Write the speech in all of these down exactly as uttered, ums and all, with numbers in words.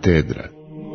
Katedra.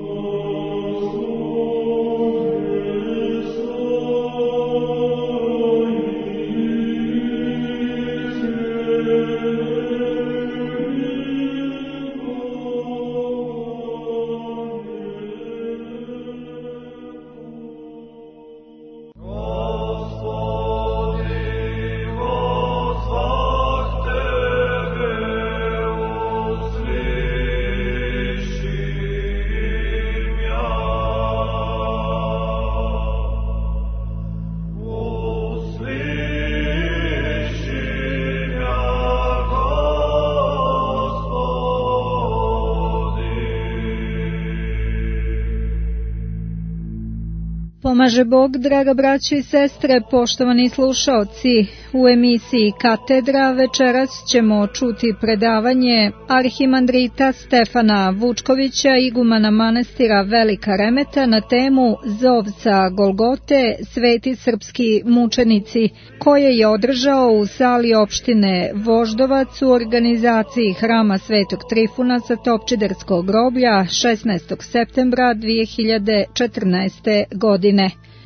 Pomaže Bog, draga braćo i sestre, poštovani slušaoci. U emisiji Katedra večeras ćemo čuti predavanje arhimandrita Stefana Vučkovića, igumana manastira Velika Remeta, na temu Zovca Golgote, sveti srpski mučenici, koje je održao u sali opštine Voždovac u organizaciji Hrama Svetog Trifuna sa Topčiderskog groblja šesnaestog septembra dve hiljade četrnaeste. godine.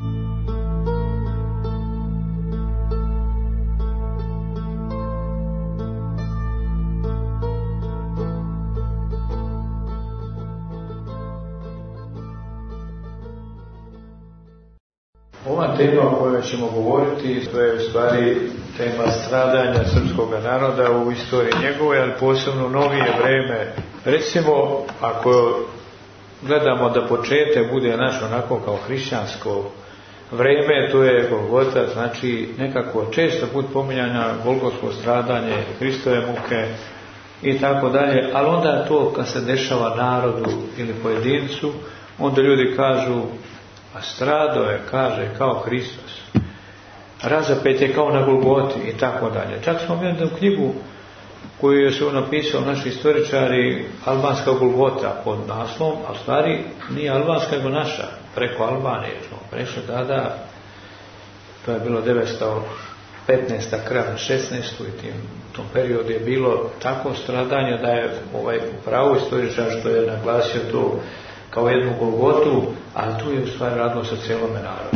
Ova tema o kojoj ćemo govoriti, to je u stvari tema stradanja srpskog naroda u istoriji njegove, ali posebno novije vreme. Recimo, ako gledamo da početak bude naš onako kao hrišćansko vreme, to je Golgota, znači nekako često put pominjanja golgotsko stradanje, Hristove muke i tako dalje, ali onda to kad se dešava narodu ili pojedincu, onda ljudi kažu, a strado je, kaže, kao Hristos, razapet je kao na Golgoti i tako dalje. Čak smo imali jednu knjigu koju su napisali naši istoričari, Albanska Golgota pod naslovom, a stvari nije albanska nego naša, preko Albanije smo prešli tada, to je bilo devetsto petnaesta kraja šesnaestu i tim, u tom periodu je bilo tako stradanje da je ovaj pravo istoričar što je naglasio to kao jednu Golgotu, ali tu je u stvari radilo sa cijelome narodu.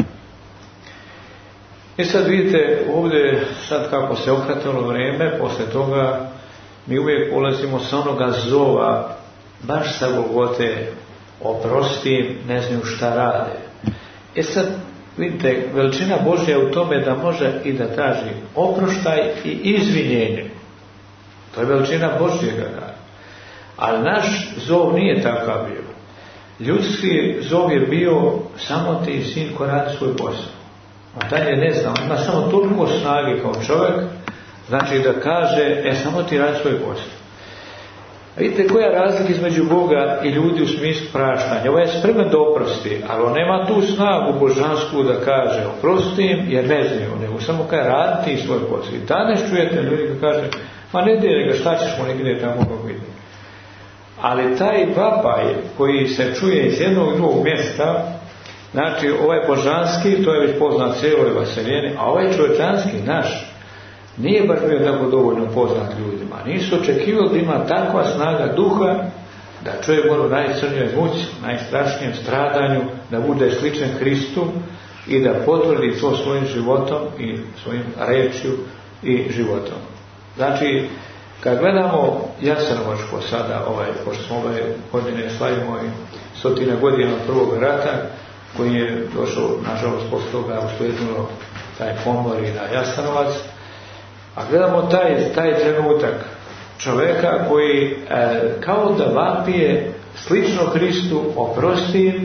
I sad vidite ovdje, sad kako se okratilo vrijeme, posle toga mi uvijek polazimo sa onoga zova, baš sa Golgote, oprosti, ne znaju šta rade. E sad, vidite, veličina Božja je u tome da može i da traži oproštaj i izvinjenje. To je veličina Božjega. Ali naš zov nije takav bio. Ljudski zov je bio samo ti sin ko radi svoj posao. On dalje ne zna, on ima samo toliko snage kao čovjek, znači da kaže, e samo ti radi svoj posao. Vidite koja je razlika između Boga i ljudi u smislu praštanja. Ovo je spreman da oprosti, ali on nema tu snagu božansku da kaže oprosti im jer ne znaju, nego samo kaže radi ti svoj posao. I danas čujete ljudi koji kaže, ma ne djelje ga, šta ćeš mu negdje tamo kako ide. Ali taj vapaj koji se čuje iz jednog drugog mjesta, znači ovaj božanski, to je već poznat cijeloj vaseljeni, a ovaj čovječanski naš nije baš bio tako dovoljno poznat ljudima. Nisu očekivali da ima takva snaga duha da čovjek mora u najcrnjoj muci, najstrašnijem stradanju, da bude sličan Hristu i da potvrdi to svojim životom i svojim rečju i životom. Znači, kad gledamo Jasenovačko sada, ovaj, pošto smo ove godine slavimo i stotine godina od prvog rata, koji je došao, nažalost, posle toga uslijedilo taj pomor i na Jasenovac, a gledamo taj, taj trenutak čovjeka koji e, kao da vapije slično Hristu, oprosti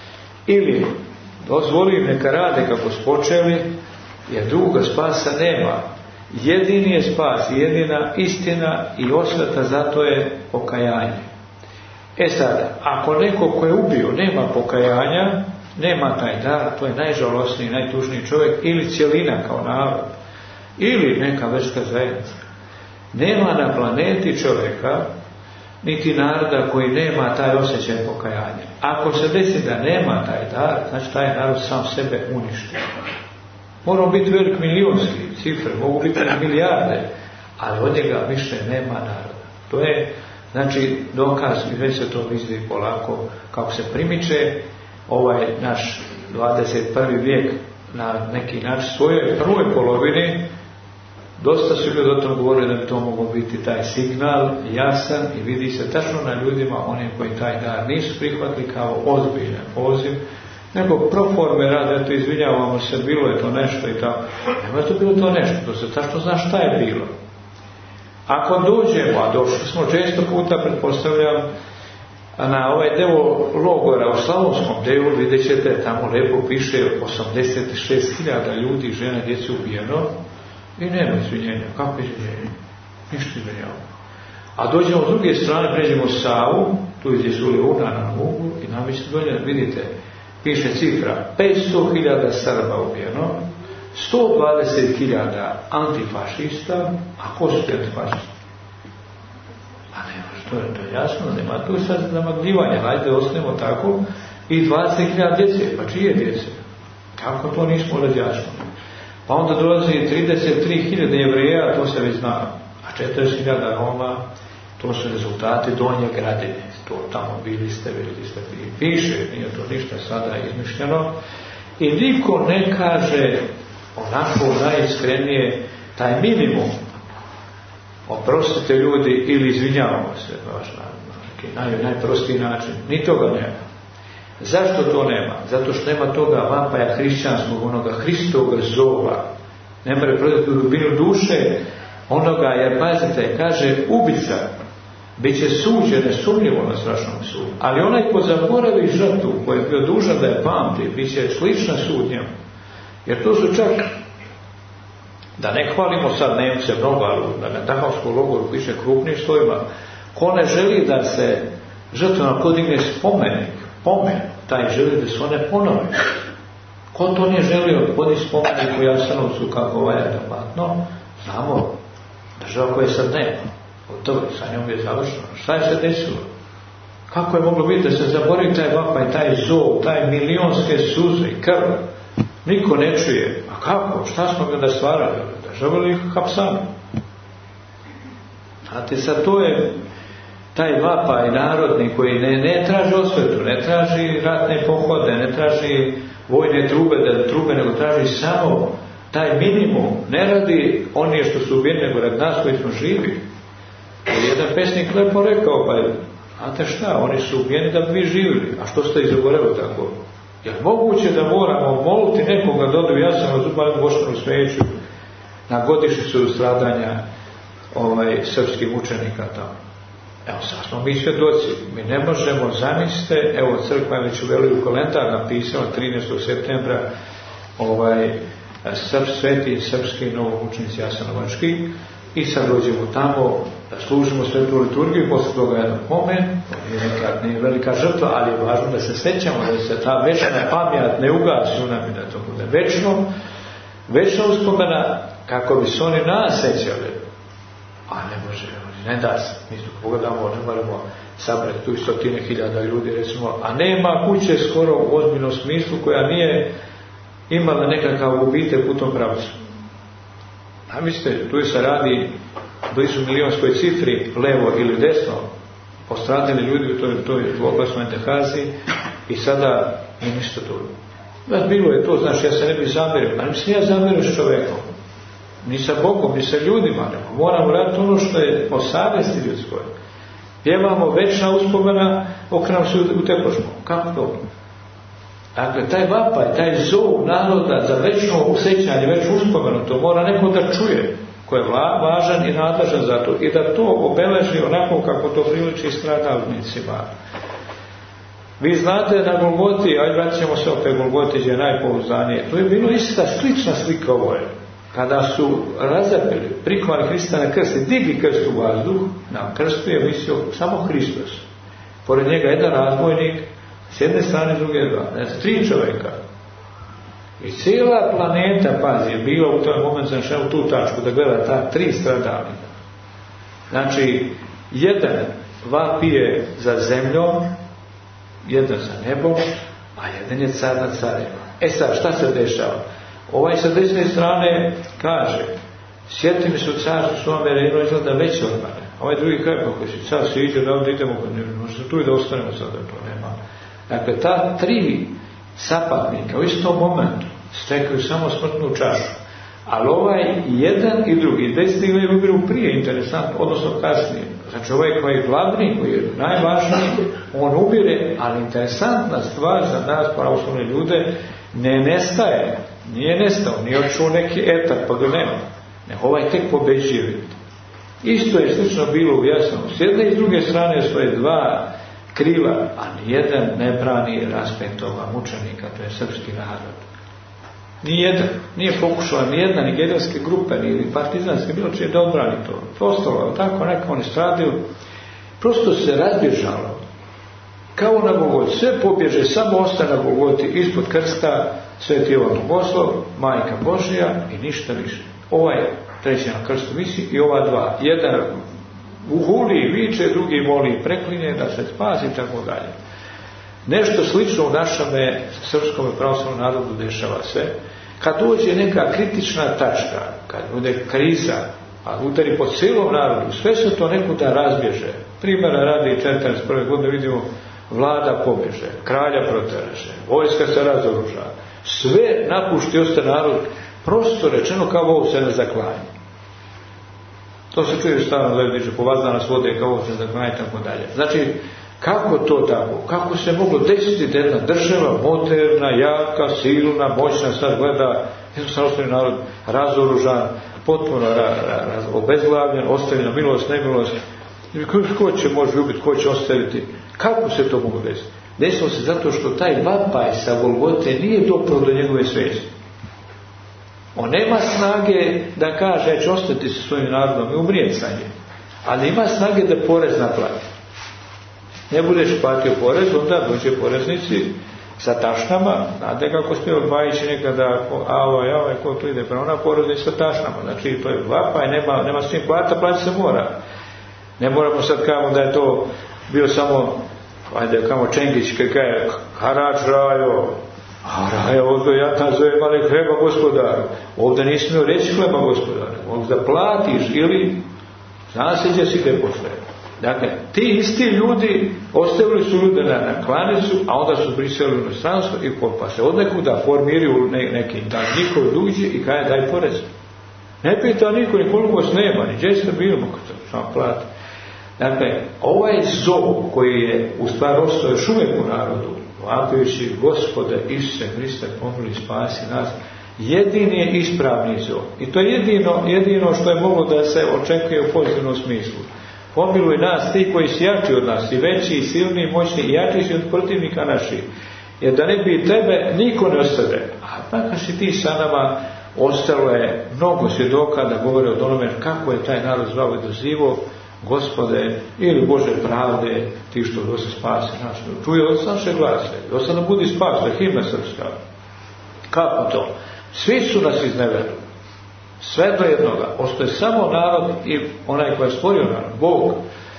ili dozvoli neka rade kako su počeli, jer druga spasa nema. Jedini je spas, jedina istina i osveta, zato je pokajanje. E sad, ako neko ko je ubio nema pokajanja, nema taj dar, to je najžalosniji, najtužniji čovjek, ili cjelina kao narod, ili neka verska zajednica. Nema na planeti čovjeka, niti naroda koji nema taj osjećaj pokajanja. Ako se desi da nema taj dar, znači taj narod sam sebe uništio. Moramo biti velik milijonski cifre, mogu biti milijarde, ali od njega više nema naroda. To je Znači, dokaz, i već se to vidi polako, kako se primiče ovaj naš dvadeset prvi vijek na neki način svojoj prvoj polovini. Dosta su ljudi o tom govorili da bi to moglo biti taj signal jasan i vidi se tačno na ljudima, oni koji taj dar nisu prihvatili kao ozbiljan poziv, nego proforme rade, eto izvinjavamo se, bilo je to nešto i tako. Nema to bilo to nešto, to se tačno zna šta je bilo. Ako dođemo, a došli smo često puta, pretpostavljam, na ovaj deo logora u Slavonskom delu, vidjet ćete, tamo lepo piše osamdeset šest hiljada ljudi, žena, djece ubijeno i nema izvinjenja. Kako izvinjenja? Ništa izvinjava. A dođemo s druge strane, pređemo Savu, tu gdje su Leuna na Mugu i namislite dolje, vidite, piše cifra petsto hiljada Srba ubijeno, sto dvadeset hiljada antifašista, a ko su ti antifašisti? A nema, što je to jasno, nema tu sad zamagljivanja, hajde ostanemo tako, i dvadeset hiljada djece, pa čije djece? Kako to nismo razjašnjeni? Pa onda dolazi trideset tri hiljade Jevreja, to se već zna, a četrdeset hiljada Roma, to su rezultati Donje Gradine, to tamo bili ste, vidjeli ste, piše, nije to ništa sada izmišljeno, i niko ne kaže onako najiskrenije taj minimum, oprostite ljudi ili izvinjavamo se, baš na neki naj, najprostiji način, ni toga nema. Zašto to nema? Zato što nema toga vapaja hrišćanskog, onoga Hristovog zova, ne more prodati u dubinu duše onoga, jer pazite, kaže ubica bit će suđen nesumnjivo na strašnom sudu, ali onaj ko zaboravi žrtvu, koji je bio dužan da je pamti, bit će slična sud njemu. Jer to su čak, da ne hvalimo sad Nemce mnogo, ali na Dachausskom logoru piše krupnim slovima, ko ne želi da se žrtvama podigne spomenik, pomen, taj želi da se one ponove. Ko to nije želio podići spomenik u Jasenovcu kako valja da platno, znamo država koja sad nema. Gotovo, sa njom je završeno. Šta je se desilo? Kako je moglo biti da se zaboravi taj vapaj, taj zov, taj milionske suze i krv? Niko ne čuje. A kako? Šta smo ga da stvarali? Država li ih hapsano? Znate, sad to je taj vapaj narodni koji ne, ne traži osvetu, ne traži ratne pohode, ne traži vojne trube, da trube, nego traži samo taj minimum. Ne radi oni što su ubijeni, nego radi nas koji smo živi. Jedan pesnik lepo rekao, pa znate šta, oni su ubijeni da bi vi živjeli. A što ste izaborili tako? Je li moguće da moramo moliti nekoga da odu Jasenovac u Boštanu Smeću na godišnjicu stradanja ovaj, srpskih mučenika tamo? Evo, sad smo mi svjedoci. Mi ne možemo zamisliti, evo, crkva je već uveli u kalendar napisala trinaestog septembra ovaj, srp, sveti srpski novomučenici jasenovački, i sad dođemo tamo da služimo svetu liturgiju i posle toga jedan pomen, nije, neka, nije velika žrtva, ali je važno da se sećamo, da se ta večna pamjat ne ugasi u nami, da to bude večno, večna uspomena kako bi se oni nas sećali, a ne može, ne da se, mi smo pogledamo, ne moramo sabrati tu stotine hiljada ljudi, recimo, a nema kuće skoro u ozbiljnom smislu koja nije imala nekakav gubitak u tom pravcu. A mislite, tu se radi blizu milionskoj cifri, levo ili desno, postradili ljudi u toj, toj oglasnoj Entehaziji i sada je ništa to. Znači, bilo je to, znaš, ja se ne bih zamjerio, ali mislim, ja zamjerio s čovekom, ni sa Bogom, ni sa ljudima, nego moramo raditi ono što je po savjesti ljudskoj. Pjevamo večna uspomena, okrenamo se u tepošmu. Kako to? Dakle, taj vapaj, taj zov naroda za večno usjećanje, večno uspomenu, to mora neko da čuje, ko je važan i nadležan za to, i da to obeleži onako kako to priliči stradalnicima. Vi znate na Golgoti, ajde vratit ćemo se opet Golgoti gdje je najpouzdanije, to je bilo ista slična slika ovo je. Kada su razapeli, prikvali Hrista na krst i digli krst u vazduh, na krstu je visio samo Hristos. Pored njega jedan razbojnik, s jedne strane, s druge dva. Znači, tri čovjeka. I cijela planeta, pazi, je bila u tom momentu, znači, u tu tačku, da gleda ta tri stradalnika. Znači, jedan vapije za zemljom, jedan za nebom, a jedan je car nad carima. E sad, šta se dešava? Ovaj sa desne strane kaže, sjeti mi se u carstvu svome, jer izgleda veće od mene. A ovaj drugi kaže, pa koji si sad siđe, da ovdje idemo, možda tu i da ostanemo sad, da to nema. Dakle, ta tri sapatnika u istom momentu stekaju samo smrtnu čašu. Ali ovaj jedan i drugi, desni ili ubiru prije, interesantno, odnosno kasnije. Znači ovaj koji je glavni, koji je najvažniji, on ubire, ali interesantna stvar za nas, pravoslavne ljude, ne nestaje, nije nestao, nije odšao neki etap, pa ga nema. Ne, ovaj tek pobeđuje. Isto je slično bilo u Jasnom. S jedne i s druge strane stoje dva krila, a nijedan ne brani raspetova mučenika, to je srpski narod. Nijedan, nije pokušala nijedna nigerijske grupe, ni partizanske, bilo čije da odbrani to. To ostalo, tako neka oni stradili. Prosto se razbježalo. Kao na Golgoti. Sve pobježe, samo ostane na Golgoti ispod krsta, Sveti Jovan Bogoslov, Majka Božja i ništa više. Ovaj treći na krstu visi i ova dva. Jedan uhuli, viče, drugi moli i preklinje da se spasi i tako dalje. Nešto slično u našome srpskom pravoslavnom narodu dešava se. Kad dođe neka kritična tačka, kad bude kriza, a udari po cijelom narodu, sve se to nekuda razbježe. Primjera radi četrdeset prve godine vidimo vlada pobježe, kralja proteraše, vojska se razoruža, sve napušti, ostane narod, prosto rečeno kao ovo se ne zaklanja. To se čuje stavno gledajući, po vas danas vode kao ovo se zaklanja i tako dalje. Znači, kako to tako? Kako se moglo desiti da jedna država, moderna, jaka, silna, moćna, sad gleda, jednostavno ostane narod razoružan, potpuno ra, ra, ra, obezglavljen, ostavljena milost, nemilost. Ko će može ubiti, ko će ostaviti? Kako se to moglo desiti? Desilo se zato što taj vapaj sa Golgote nije doprao do njegove svijesti. On nema snage da kaže, ja ću ostati sa svojim narodom i umrijem sa njim. Ali ima snage da porez naplati. Ne budeš platio porez, onda dođe poreznici sa tašnama, znate kako ste odvajići nekada, alo, jao, ko tu ide, pa ona poreznici sa tašnama, znači to je vapaj, nema, nema s tim plata, plati se mora. Ne moramo sad kamo da je to bio samo, ajde, kamo Čengić, kaj je, harač rajo, a rajo, ovdje ja ta zove mali hleba gospodar, ovdje nisi smio reći hleba gospodar, ovdje da platiš ili, zna se gdje si te posle. Dakle, ti isti ljudi ostavili su ljude na, na klanicu, a onda su brisali u inostranstvo i pa se od nekuda formiraju ne, neki dan njihov duđi i kaj daj porez. Ne pita niko, ni koliko se nema, ni gdje ste bili, mogu sam plati. Dakle, ovaj zov koji je u stvari ostao još uvijek u narodu, vapajući Gospode Isuse Hriste, pomili, spasi nas, jedini je ispravni zov. I to je jedino, jedino što je moglo da se očekuje u pozitivnom smislu. Pomiluj nas, ti koji si jači od nas, i veći, i silni, i moćni, i jači si od protivnika naših. Jer da ne bi tebe niko ne ostave. A makar si ti sa nama, ostalo je mnogo svjedoka da govore od onome kako je taj narod zvao i dozivo, Gospode, ili Bože pravde, ti što do se spasi nas. Čuje od naše glase, do se nam budi spas, to je himna srpska. Kako to? Svi su nas iznevjerili. Sve do jednoga. Ostaje samo narod i onaj koji je stvorio narod, Bog.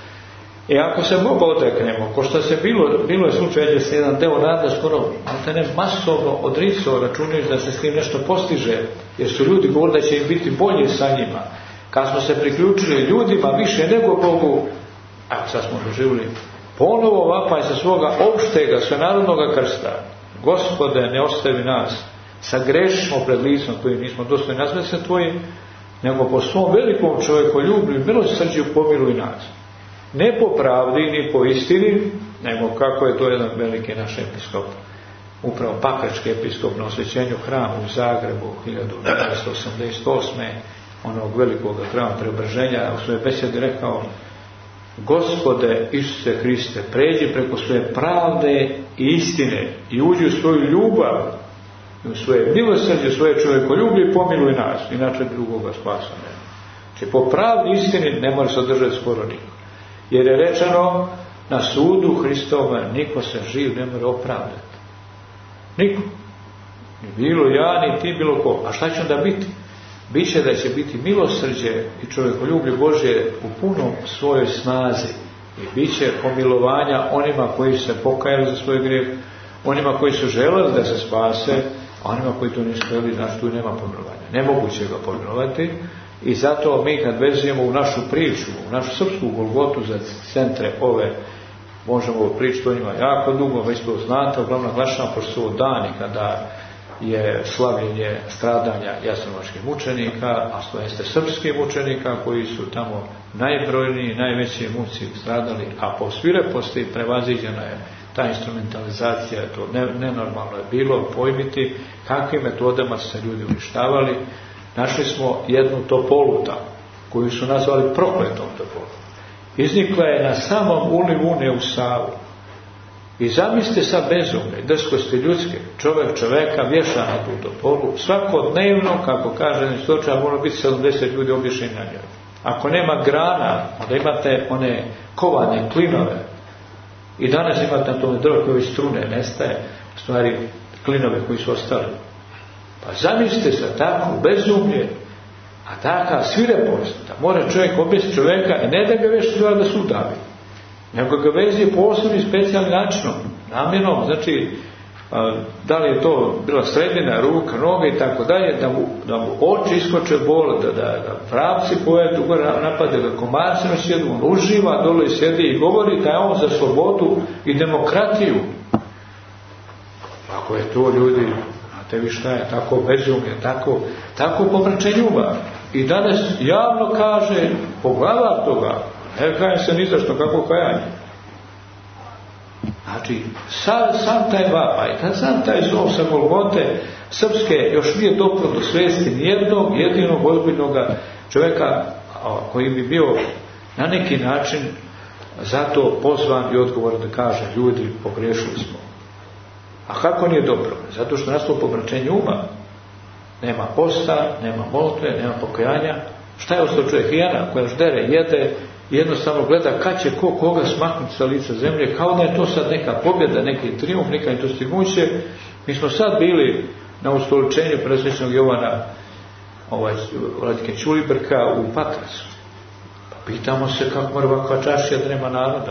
I ako se Boga odreknemo, ko što se bilo, bilo je slučaj da se jedan deo naroda skoro, ali te ne masovno odricao, računajući da se s tim nešto postiže, jer su ljudi govorili da će im biti bolje sa njima. Kad smo se priključili ljudima više nego Bogu, a sad smo doživjeli ponovo vapaj sa svoga opštega, svenarodnoga krsta. Gospode, ne ostavi nas, sagrešimo pred licom kojim nismo dostojni nazvati se tvoji, nego po svom velikom čovjekoljublju i milosrđu pomiluj nas. Ne po pravdi ni po istini, nego kako je to jedan veliki naš episkop, upravo pakrački episkop na osvećenju hrama u Zagrebu hiljadu devetsto osamdeset osme onog velikog hrama Preobraženja, u svojoj besedi rekao: Gospode Isuse Hriste, pređi preko svoje pravde i istine i uđi u svoju ljubav, u svoje milosrđe, svoje čovjekoljublje i pomiluj nas, inače drugoga spasa nema. Znači, po pravdi istini ne može se održati skoro niko. Jer je rečeno, na sudu Hristova niko se živ ne može opravdati. Niko. Ni bilo ja, ni ti, bilo ko. A šta će onda biti? Biće da će biti milosrđe i čovjekoljublje Božje u punom svojoj snazi. I bit će pomilovanja onima koji se pokajali za svoj grijeh, onima koji su želeli da se spase, a onima koji to nisu želeli, znači tu nema pomilovanja. Nemoguće ga pomilovati, I zato mi kad vezujemo u našu priču, u našu srpsku Golgotu za centre ove, možemo pričati o njima jako dugo, već to znate, uglavnom naglašavam, pošto su ovo dani kada je slavljenje stradanja jasenovačkih mučenika, a to jeste srpskih mučenika koji su tamo najbrojniji, najveći muci stradali, a po svireposti prevaziđena je ta instrumentalizacija, to ne, nenormalno je bilo pojmiti kakvim metodama su se ljudi uništavali. Našli smo jednu topolu tamo, koju su nazvali prokletom topolom. Iznikla je na samom ulivu Une u Savu. I zamislite sad bezumne, drskosti ljudske, čovjek čoveka vješa na tu topolu, svakodnevno, kako kaže istočar, mora biti sedamdeset ljudi obješeni na njoj. Ako nema grana, onda imate one kovane klinove. I danas imate na tome drvo koje strune, nestaje, u stvari klinove koji su ostali. Pa zamislite se tako bezumlje, a taka svirepost, da mora čovjek objesti čovjeka, ne da ga veši da se udavi, nego ga vezi posebnim specijalnim načinom, namjenom, znači da li je to bila sredina, ruka, noga i tako dalje, da mu, da mu oči iskoče bole, da, da, da vrapci pojedu, napade ga komarcima sjedu, on uživa, dole sjedi i govori da je on za slobodu i demokratiju. Ako je to, ljudi, znate vi šta je, tako bezumlje, tako, tako pomračenje ljubav. I danas javno kaže poglavar toga, ne kajem se ni za što, kako kajanje. Znači, sam, sam taj vapaj, sam taj zov sa Golgote srpske još nije dopro do svesti nijednog jedinog ozbiljnog čovjeka koji bi bio na neki način zato pozvan i odgovoran da kaže ljudi, pogriješili smo. A kako nije dobro? Zato što nastalo pomračenje uma. Nema posta, nema molitve, nema pokajanja. Šta je ostao čovjek? Hijena koja ždere, jede, jednostavno gleda kad će ko koga smaknuti sa lica zemlje, kao da je to sad neka pobjeda, neki trijumf, neka dostignuće. Mi smo sad bili na ustoličenju presvečnog Jovana ovaj, Vladike Ćulibrka u Pakracu. Pa pitamo se kako mora ovakva čašija da nema naroda.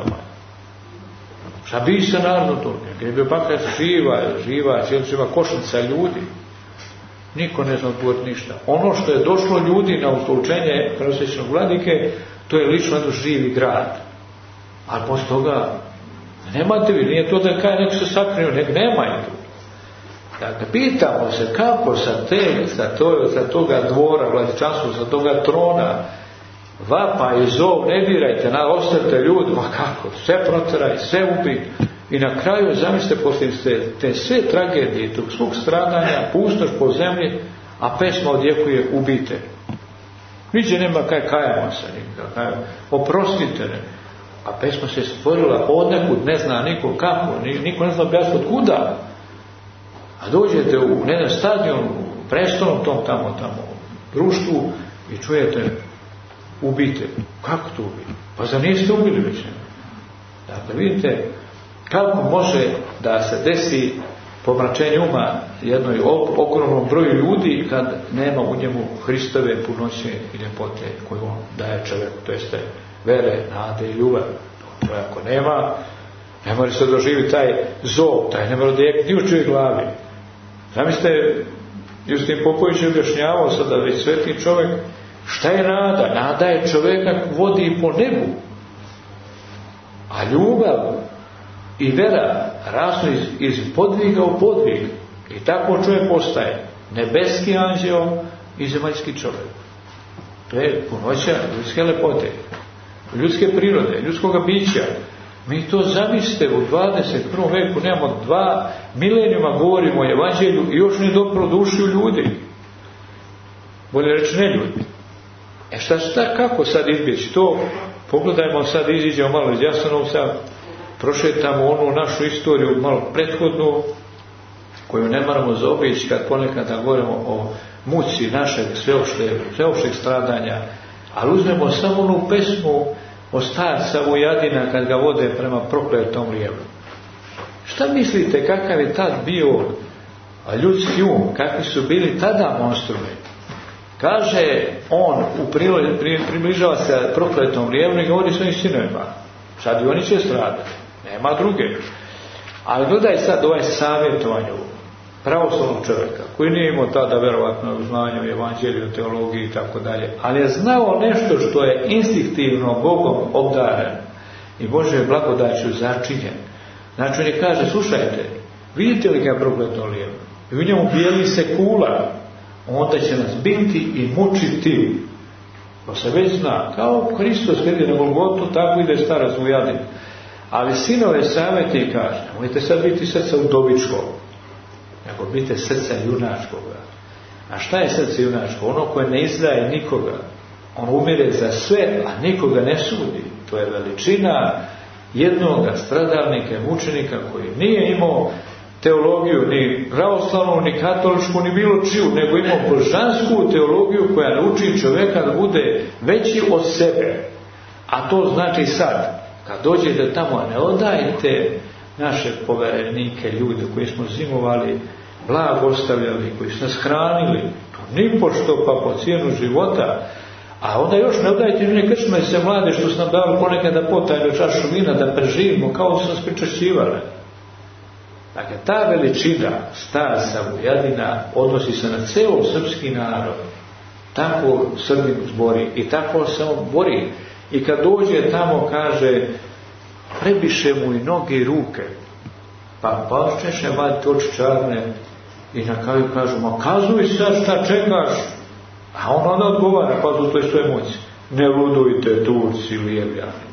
Šta bi sa narodom to? Jer je bio Pakrac živa, živa, živa košnica ljudi. Niko ne zna odgovoriti ništa. Ono što je došlo ljudi na ustoličenje presvečnog Vladike, to je lično jedan živi grad. Ali posle toga nemate vi, nije to da kaj neko se sakrio, nek nemaju tu. Dakle, pitamo se kako sa te, sa, to, sa toga dvora vladičanstva, sa toga trona, vapa i zov, ne dirajte, na, ostavite ljudi, ma kako, sve proteraj, sve ubi. I na kraju, zamislite, poslije te, te sve tragedije, tog svog stradanja, pustoš po zemlji, a pesma odjekuje ubite. Niđe nema kaj kajamo se, nikak, oprostite ne. A pesma se stvorila odnekud, ne zna niko kako, niko ne zna objasniti od kuda. A dođete u jedan stadion, u prestolnom tom tamo, tamo, društvu i čujete ubite. Kako to ubiti? Pa za niste ubili već ne. Dakle, vidite kako može da se desi pomračenje uma jednoj ogromnom broju ljudi kad nema u njemu Hristove punoće i ljepote koju on daje čovjeku, to jeste vere, nade i ljubav. To ako nema, ne mora se doživiti taj zov, taj ne mora da je ni u čovjek glavi. Zamislite, Justin Popović je objašnjavao sada već sveti čovjek, šta je nada? Nada je čovjeka vodi po nebu. A ljubav i vera rastu iz, iz podviga u podvig. I tako čovjek postaje nebeski anđeo i zemaljski čovjek. To je punoća ljudske lepote, ljudske prirode, ljudskoga bića. Mi to zamislite, u dvadeset prvom veku nemamo dva milenijuma govorimo o evanđelju i još ne dopro duši u ljudi. Bolje reći ne ljudi. E šta, šta, kako sad izbjeći to? Pogledajmo sad, iziđemo malo iz Jasenovca, prošetamo onu našu istoriju malo prethodnu, koju ne moramo zaobići kad ponekad govorimo o muci našeg sveopšteg stradanja, ali uzmemo samo onu pesmu o starca Vojadina kad ga vode prema prokletom lijevu. Šta mislite kakav je tad bio ljudski um, kakvi su bili tada monstrumi? Kaže on, u prilog, približava se prokletom lijevu i govori svojim sinovima, sad i oni će stradati, nema druge. Ali gledaj sad ovaj savjetovanje, pravoslavnog čovjeka, koji nije imao tada verovatno u znanju, evanđelju, teologiji i tako dalje, ali je znao nešto što je instinktivno Bogom obdaren i Božje blagodaću začinjen. Znači on je kaže, slušajte, vidite li ga prokleto lijevo? I u njemu bijeli se kula, onda će nas biti i mučiti. To se već zna. Kao Hristos kad ide na Golgotu, tako ide starac u jadin. Ali sinove savjeti kaže, nemojte sad biti srca udovičkog, nego biti srca junačkoga. A šta je srce junačko? Ono koje ne izdaje nikoga. On umire za sve, a nikoga ne sudi. To je veličina jednoga stradalnika, mučenika koji nije imao teologiju, ni pravoslavnu, ni katoličku, ni bilo čiju, nego imao božansku teologiju koja nauči čovjeka da bude veći od sebe. A to znači sad, kad dođete tamo, ne odajte naše poverenike, ljude koji smo zimovali, blag ostavljali, koji su nas hranili, to ni pošto pa po cijenu života. A onda još ne odajte ne krčme se mlade što su nam dali ponekad da potajnu čašu vina, da preživimo, kao da su nas pričašćivali. Dakle, ta veličina starca Vujadina odnosi se na ceo srpski narod. Tako Srbin zbori i tako se on bori. I kad dođe tamo, kaže, prebiše mu i noge i ruke. Pa počneše vaditi oči čarne i na kraju kažu, ma kazuj sad šta čekaš. A on onda odgovara, pa u toj svoj moći, ne ludujte Turci lijevljani.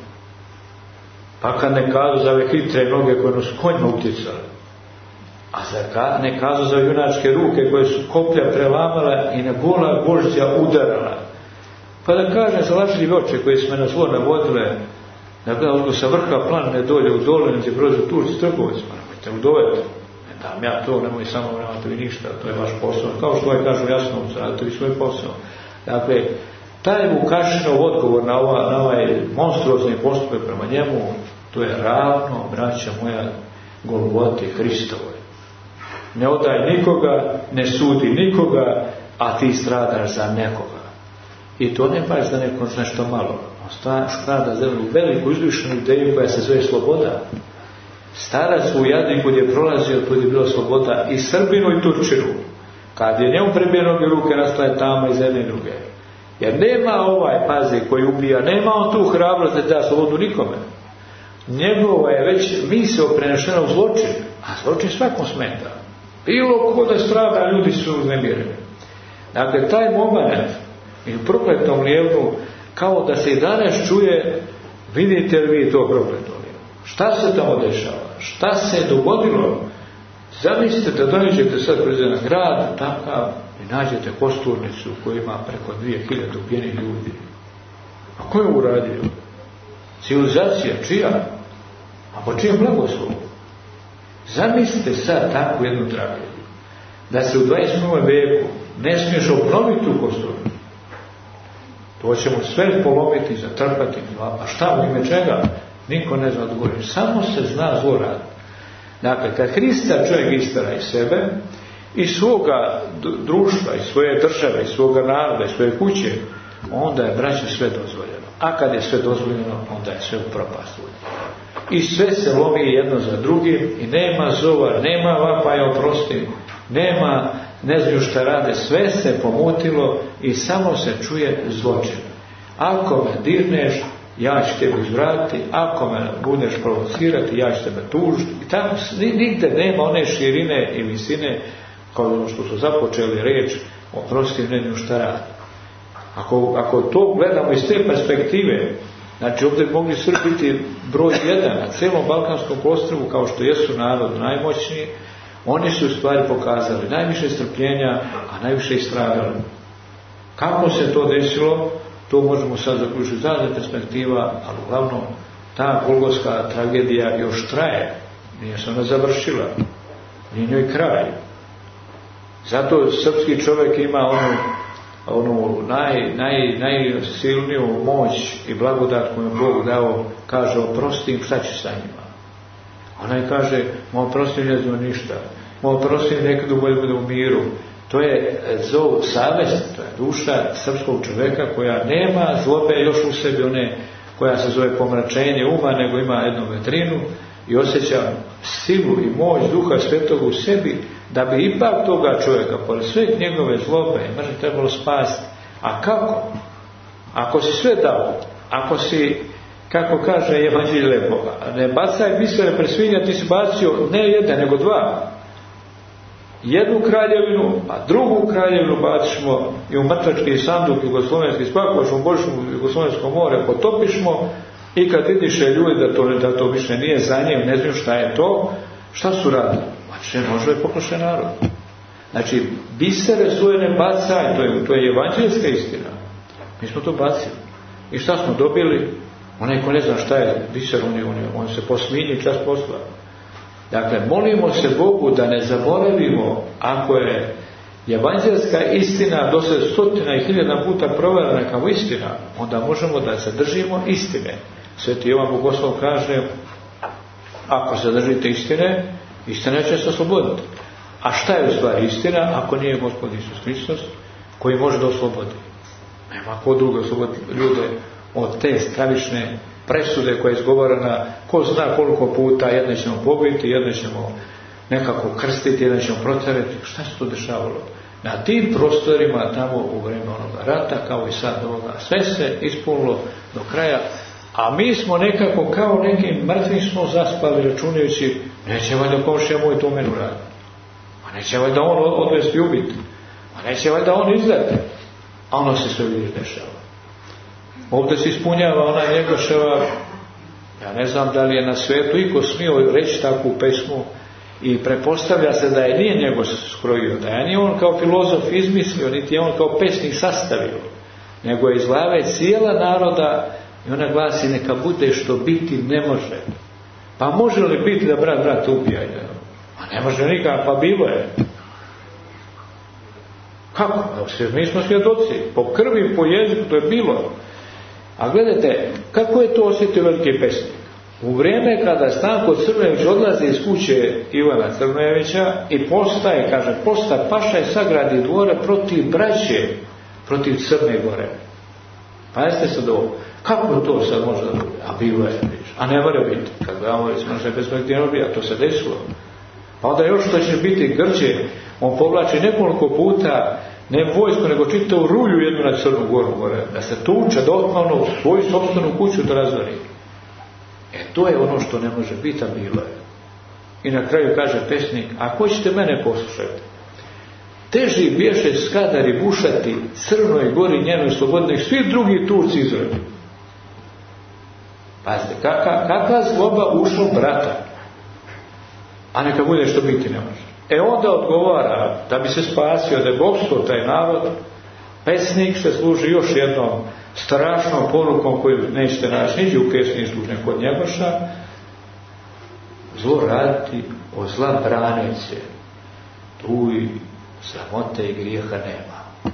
Pa kad ne kazu za ove hitre noge koje nos konjima utjecali, a za ne kazu za junačke ruke koje su koplja prelamala i na gola gvožđa udarala. Pa da kaže za lažljive oči koje su me na zlo navodile, da gleda uzgo sa vrha planine dolje u dolinu gdje brođu Turci trgovicima, nemojte udoveti. Ne dam ja to, nemoj samo, nemate vi ništa, to je vaš posao. Kao što ovaj kažu Jasnovcu, radite vi svoj posao. Dakle, taj Vukašinov odgovor na, ova, na ovaj monstruozni postupak prema njemu, to je ravno, braća moja, Golgoti Hristovoj. Ne odaj nikoga, ne sudi nikoga, a ti stradaš za nekoga. I to ne baš za neko nešto malo. On strada za jednu veliku izvišenu ideju koja se zove sloboda. Starac u Jadniku gdje je prolazio, tu je bila sloboda i Srbinu i Turčinu. Kad je njemu prebije noge ruke, nastaje tama iz jedne druge. Jer nema ovaj, pazi, koji ubija, nema on tu hrabrost da da slobodu nikome. Njegova je već misao prenešena u zločin, a zločin svakom smeta. Bilo ko da strada, ljudi su uznemireni. Dakle, taj moment i u prokletom lijevnu, kao da se i danas čuje, vidite li vi to prokleto lijevno? Šta se tamo dešava? Šta se je dogodilo? Zamislite da dođete sad kroz jedan grad, takav, i nađete kosturnicu koja ima preko dvije hiljade ubijenih ljudi. A ko je uradio? Civilizacija, čija? A po čijem blagoslovu? Zamislite sad takvu jednu tragediju. Da se u dvadeset prvom veku ne smiješ obnoviti tu kosturnicu. To ćemo sve polomiti, zatrpati. A šta u ime čega? Niko ne zna odgovoriti. Samo se zna zlo raditi. Dakle, kad Hrista čovjek istara iz sebe, iz svoga društva, iz svoje države, iz svoga naroda, iz svoje kuće, onda je, braće, sve dozvoljeno. A kad je sve dozvoljeno, onda je sve u propast. I sve se lovi jedno za drugim i nema zova, nema vapaja oprosti, nema ne znaju šta rade, sve se pomutilo i samo se čuje zločin. Ako me dirneš, ja ću tebe uzvratiti, ako me budeš provocirati, ja ću tebe tužiti. I tamo nigde nema one širine i visine kao ono što su započeli reći, oprosti, ne znaju šta rade. Ako, ako to gledamo iz te perspektive, znači ovdje bi mogli Srbi biti broj jedan na cijelom Balkanskom ostrvu, kao što jesu narod najmoćniji, oni su u stvari pokazali najviše strpljenja, a najviše istradali. Kako se to desilo, to možemo sad zaključiti zadnja perspektiva, ali uglavnom ta golgotska tragedija još traje, nije se ona završila, nije njoj kraj. Zato srpski čovjek ima onu, onu naj, naj, najsilniju moć i blagodat koju Bog dao, kaže oprosti im, šta će sa njima. Onaj kaže, ma oprosti im, ne znam ništa, ma oprosti im, nekada bude u miru. To je zov savest, to je duša srpskog čovjeka koja nema zlobe još u sebi, one koja se zove pomračenje uma, nego ima jednu vetrinu i osjećam silu i moć Duha Svetog u sebi, da bi ipak toga čovjeka, pored sve njegove zlobe i mržnje, trebalo spasti. A kako? Ako si sve dao, ako si, kako kaže Evanđelje Boga, ne bacaj bisere pred svinja, ti si bacio ne jedan, nego dva. Jednu kraljevinu, a drugu kraljevinu bacišmo i u mrtvački sanduk jugoslovenski, spakošmo, božišmo u Jugoslovensko more, potopišmo, i kad vidiše ljudi da to, da to više nije za njim, ne znaju šta je to, šta su radili? Znači, možda je poklošen narod. Znači, bisere svoje ne bacaj, to je, to je evanđeljska istina. Mi smo to bacili. I šta smo dobili? Onaj ko ne zna šta je biser, on, je, on, je, on se posminji čas posla. Dakle, molimo se Bogu da ne zaboravimo, ako je evanđeljska istina do se stotina i hiljada puta proverena kao istina, onda možemo da se držimo istine. Sveti Jovan Bogoslov kaže, ako se držite istine, istina će se osloboditi. A šta je u stvari istina, ako nije Gospod Isus Hristos, koji može da oslobodi? Nema ko drugo oslobodi ljude od te stravične presude koja je izgovorena, ko zna koliko puta, jedne ćemo pobiti, jedne ćemo nekako krstiti, jedne ćemo protjerati. Šta se to dešavalo? Na tim prostorima, tamo u vrijeme onoga rata, kao i sad ovoga, sve se ispunilo do kraja, a mi smo nekako kao nekim mrtvim smo zaspali, računajući, neće valjda komšija moj to menu radi. A neće valjda on odvesti ubiti. A neće valjda on izdati. A ono se sve vidiš dešava. Ovdje se ispunjava ona Njegoševa, ja ne znam da li je na svetu iko smio reći takvu pesmu, i prepostavlja se da je nije Njegoš skrojio, da je nije on kao filozof izmislio, niti je on kao pesnik sastavio, nego je iz glave cijela naroda, i ona glasi, neka bude što biti ne može. Pa može li biti da brat brat ubija? A ne može nikak, pa bilo je. Kako? Mi smo svjedoci, po krvi, po jeziku, to je bilo. A gledajte, kako je to osjetio veliki pesnik? U vrijeme kada Stanko Crnojević odlazi iz kuće Ivana Crnojevića i postaje, kaže, posta paša i sagradi dvore protiv braće, protiv Crne Gore. Pa jeste sad ovo, kako to sad može da bude? A bilo je, a ne mora biti. Kad gledamo, recimo, što je bezperspektivno bija, to se desilo. Pa onda još što će biti grđe, on povlači nekoliko puta, ne vojsku, nego čitavu rulju jednu na Crnu Goru gore, da se tuče doslovno u svoju sopstvenu kuću da razvori. E, to je ono što ne može biti, a bilo je. I na kraju kaže pesnik, ako ćete mene poslušati, teži bješe skadari bušati Crnoj Gori njenoj slobodnih svi drugi Turci Izraeli. Pazite, kakva, kakva zloba ušla brata, a neka bude što biti ne može. E onda odgovara, da bi se spasio, da je opstao taj narod, pesnik se služi još jednom strašnom porukom koju nećete naći niđe u pesni izlužne kod Njegoša: zlo raditi, od zla branit se, tu i sramote i grijeha nema.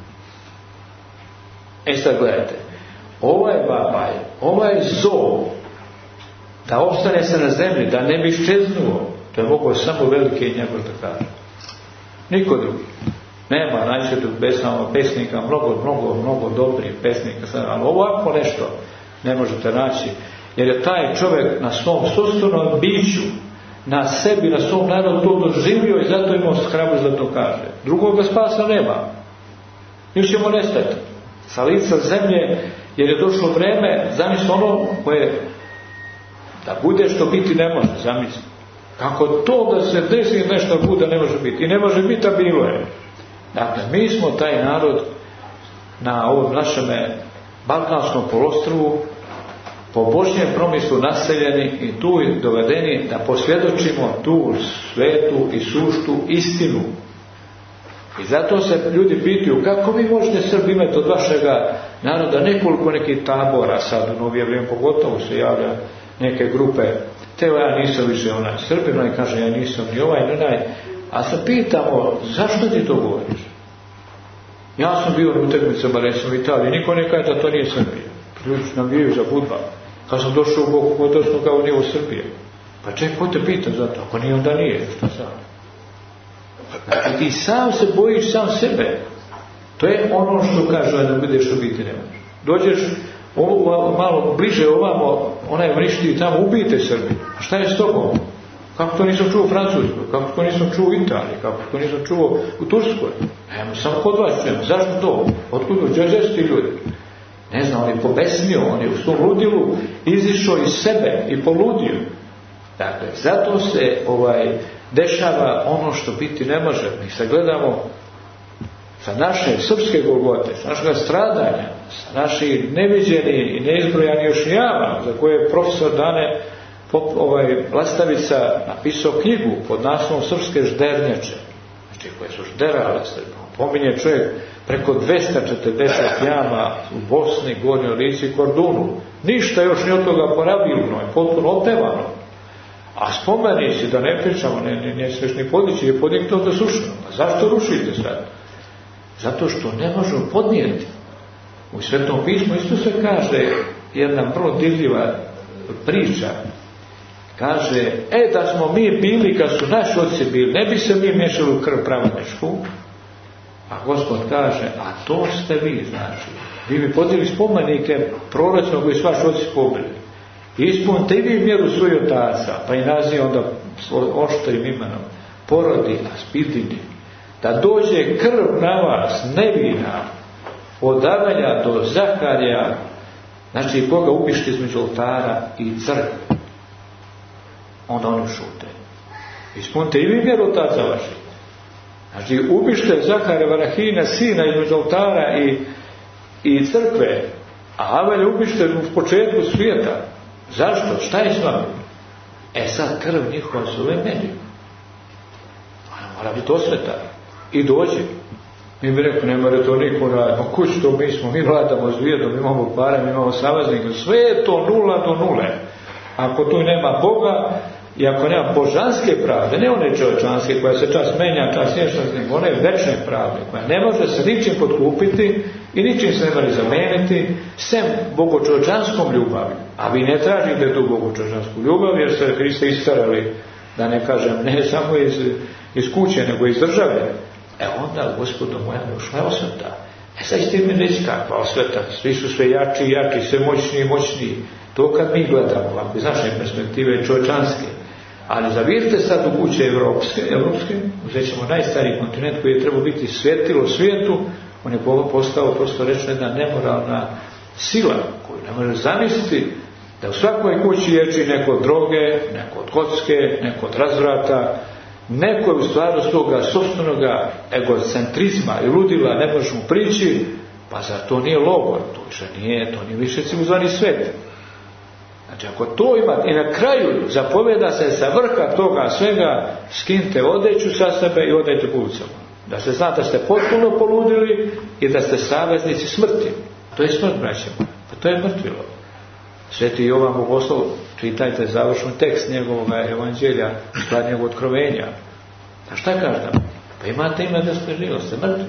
E sad gledajte, ovaj babaj, ovaj zov, da ostane se na zemlji, da ne bi iščeznuo, to je mogao samo veliki Njegoš da kaže. Niko drugi. Nema najsvetog besnama pesnika, mnogo, mnogo, mnogo dobrih pesnika, ali ovako nešto ne možete naći, jer je taj čovjek na svom sopstvenom biću, na sebi, na svom narodu to doživio i zato imao hrabrost da to kaže. Drugoga spasa nema. Mi ćemo nestati sa lica zemlje, jer je došlo vreme, zamisli ono koje da bude što biti ne može, zamisli. Kako to da se desi nešto bude ne može biti. I ne može biti, a bilo je. Dakle, mi smo taj narod na ovom našem balkanskom poluostrvu po Božjem promislu naseljeni i tu dovedeni da posvjedočimo tu svetu i suštu istinu. I zato se ljudi pitaju, kako vi možete Srbi imati od vašega naroda nekoliko nekih tabora, sad u novije vrijeme pogotovo se javlja neke grupe, te ja nisam više onaj Srbina i kaže ja nisam ni ovaj ni onaj, a se pitamo zašto ti to govoriš? Ja sam bio u utakmicama recimo u Italiji, niko ne kaže da to nije Srbija. Ljudi navijaju za fudbal. Kad sam došao u Boku, to smo kao nivo Srbije. Pa ček, ko te pita za to? Ako nije, onda nije. Šta sam? Znači ti sam se bojiš sam sebe. To je ono što kaže da budeš što biti ne možeš. Dođeš ovo malo bliže ovamo, onaj vrišti tamo, ubijte Srbi. A šta je s tobom? Kako to nisam čuo u Francuskoj? Kako to nisam čuo u Italiji? Kako to nisam čuo u Turskoj? Evo, samo kod vas čujem. Zašto to? Otkud gdje su ti ljudi? Ne znam, on je pobesnio, on je u svom ludilu izišao iz sebe i poludio. Dakle, zato se ovaj dešava ono što biti ne može. Mi se gledamo sa naše srpske Golgote, sa našeg stradanja, sa naših neviđeni i neizbrojani još java, za koje je profesor Dane ovaj, Lastavica napisao knjigu pod naslovom Srpske ždernjače, znači koje su žderale se. Pominje čovjek preko dvesta četrdeset jama u Bosni, Gornjoj Lici i Kordunu. Ništa još ni od toga porabilno, je potpuno opevano. A spomenici, da ne pričamo, ne, ne, ne smiješ ni podići, je podignuto da sušeno. A zašto rušite sad? Zato što ne možemo podnijeti. U Svetom pismu isto se kaže jedna vrlo dirljiva priča. Kaže, e da smo mi bili kad su naši oci bili, ne bi se mi mješali u krv pravodnešku. A Gospod kaže, a to ste vi, znači. Vi bi podigli spomenike prorocima koji su vaši oci pobili. Ispunite i vi mjeru svojih otaca, pa i naziv onda oštrim imenom, porodi Aspidini, da dođe krv na vas nevina od Avelja do Zaharija, znači koga ubište između oltara i crkve. Onda oni šute. Ispunite i vi mjeru otaca vaših. Znači ubište Zaharija Varahina, sina između oltara i, i crkve, a Avelja ubište u početku svijeta. Zašto? Šta je s vama? E sad krv njihova zove meni. Ona mora biti osveta. I dođe. Mi bi rekao, ne mora to niko raditi. Ma kuć to mi smo, mi vladamo zvijedom, imamo pare, mi imamo saveznika. Sve je to nula do nule. Ako tu nema Boga i ako nema božanske pravde, ne one čovječanske koja se čas menja, čas nješnost, nego one večne pravde koja ne može se ničim potkupiti i ničim se ne može zameniti sem bogočovječanskom ljubavi. A vi ne tražite tu bogočovječansku ljubav jer ste Hriste istarali, da ne kažem, ne samo iz, iz kuće, nego iz države. E onda, Gospodo moja, ušla je osveta. E sad ćete mi reći kakva osveta? Svi su sve jači i jaki, sve moćniji i moćniji. To kad mi gledamo, ovako iz naše perspektive čovječanske. Ali zavirite sad u kuće evropske, evropske, uzet ćemo najstariji kontinent koji je trebao biti svetilo svijetu, on je postao prosto rečeno jedna nemoralna sila koju ne može zamisliti da u svakoj kući ječi neko od droge, neko od kocke, neko od razvrata, neko je u stvaru svoga sopstvenoga egocentrizma i ludila, ne možeš mu prići, pa za to nije logor, to više nije, to nije više civilizovani svet. Znači ako to imate, i na kraju zapovjeda se sa vrha toga svega, skinite odeću sa sebe i odajte pulcama. Da se zna da ste potpuno poludili i da ste saveznici smrti. To je smrt, braćemo. Pa to je mrtvilo. Sveti Jovan Bogoslov, čitajte završni tekst njegovog evanđelja, stvar njegovog otkrovenja. A šta kaže nam? Pa imate ime da ste živjeli, ste mrtvi.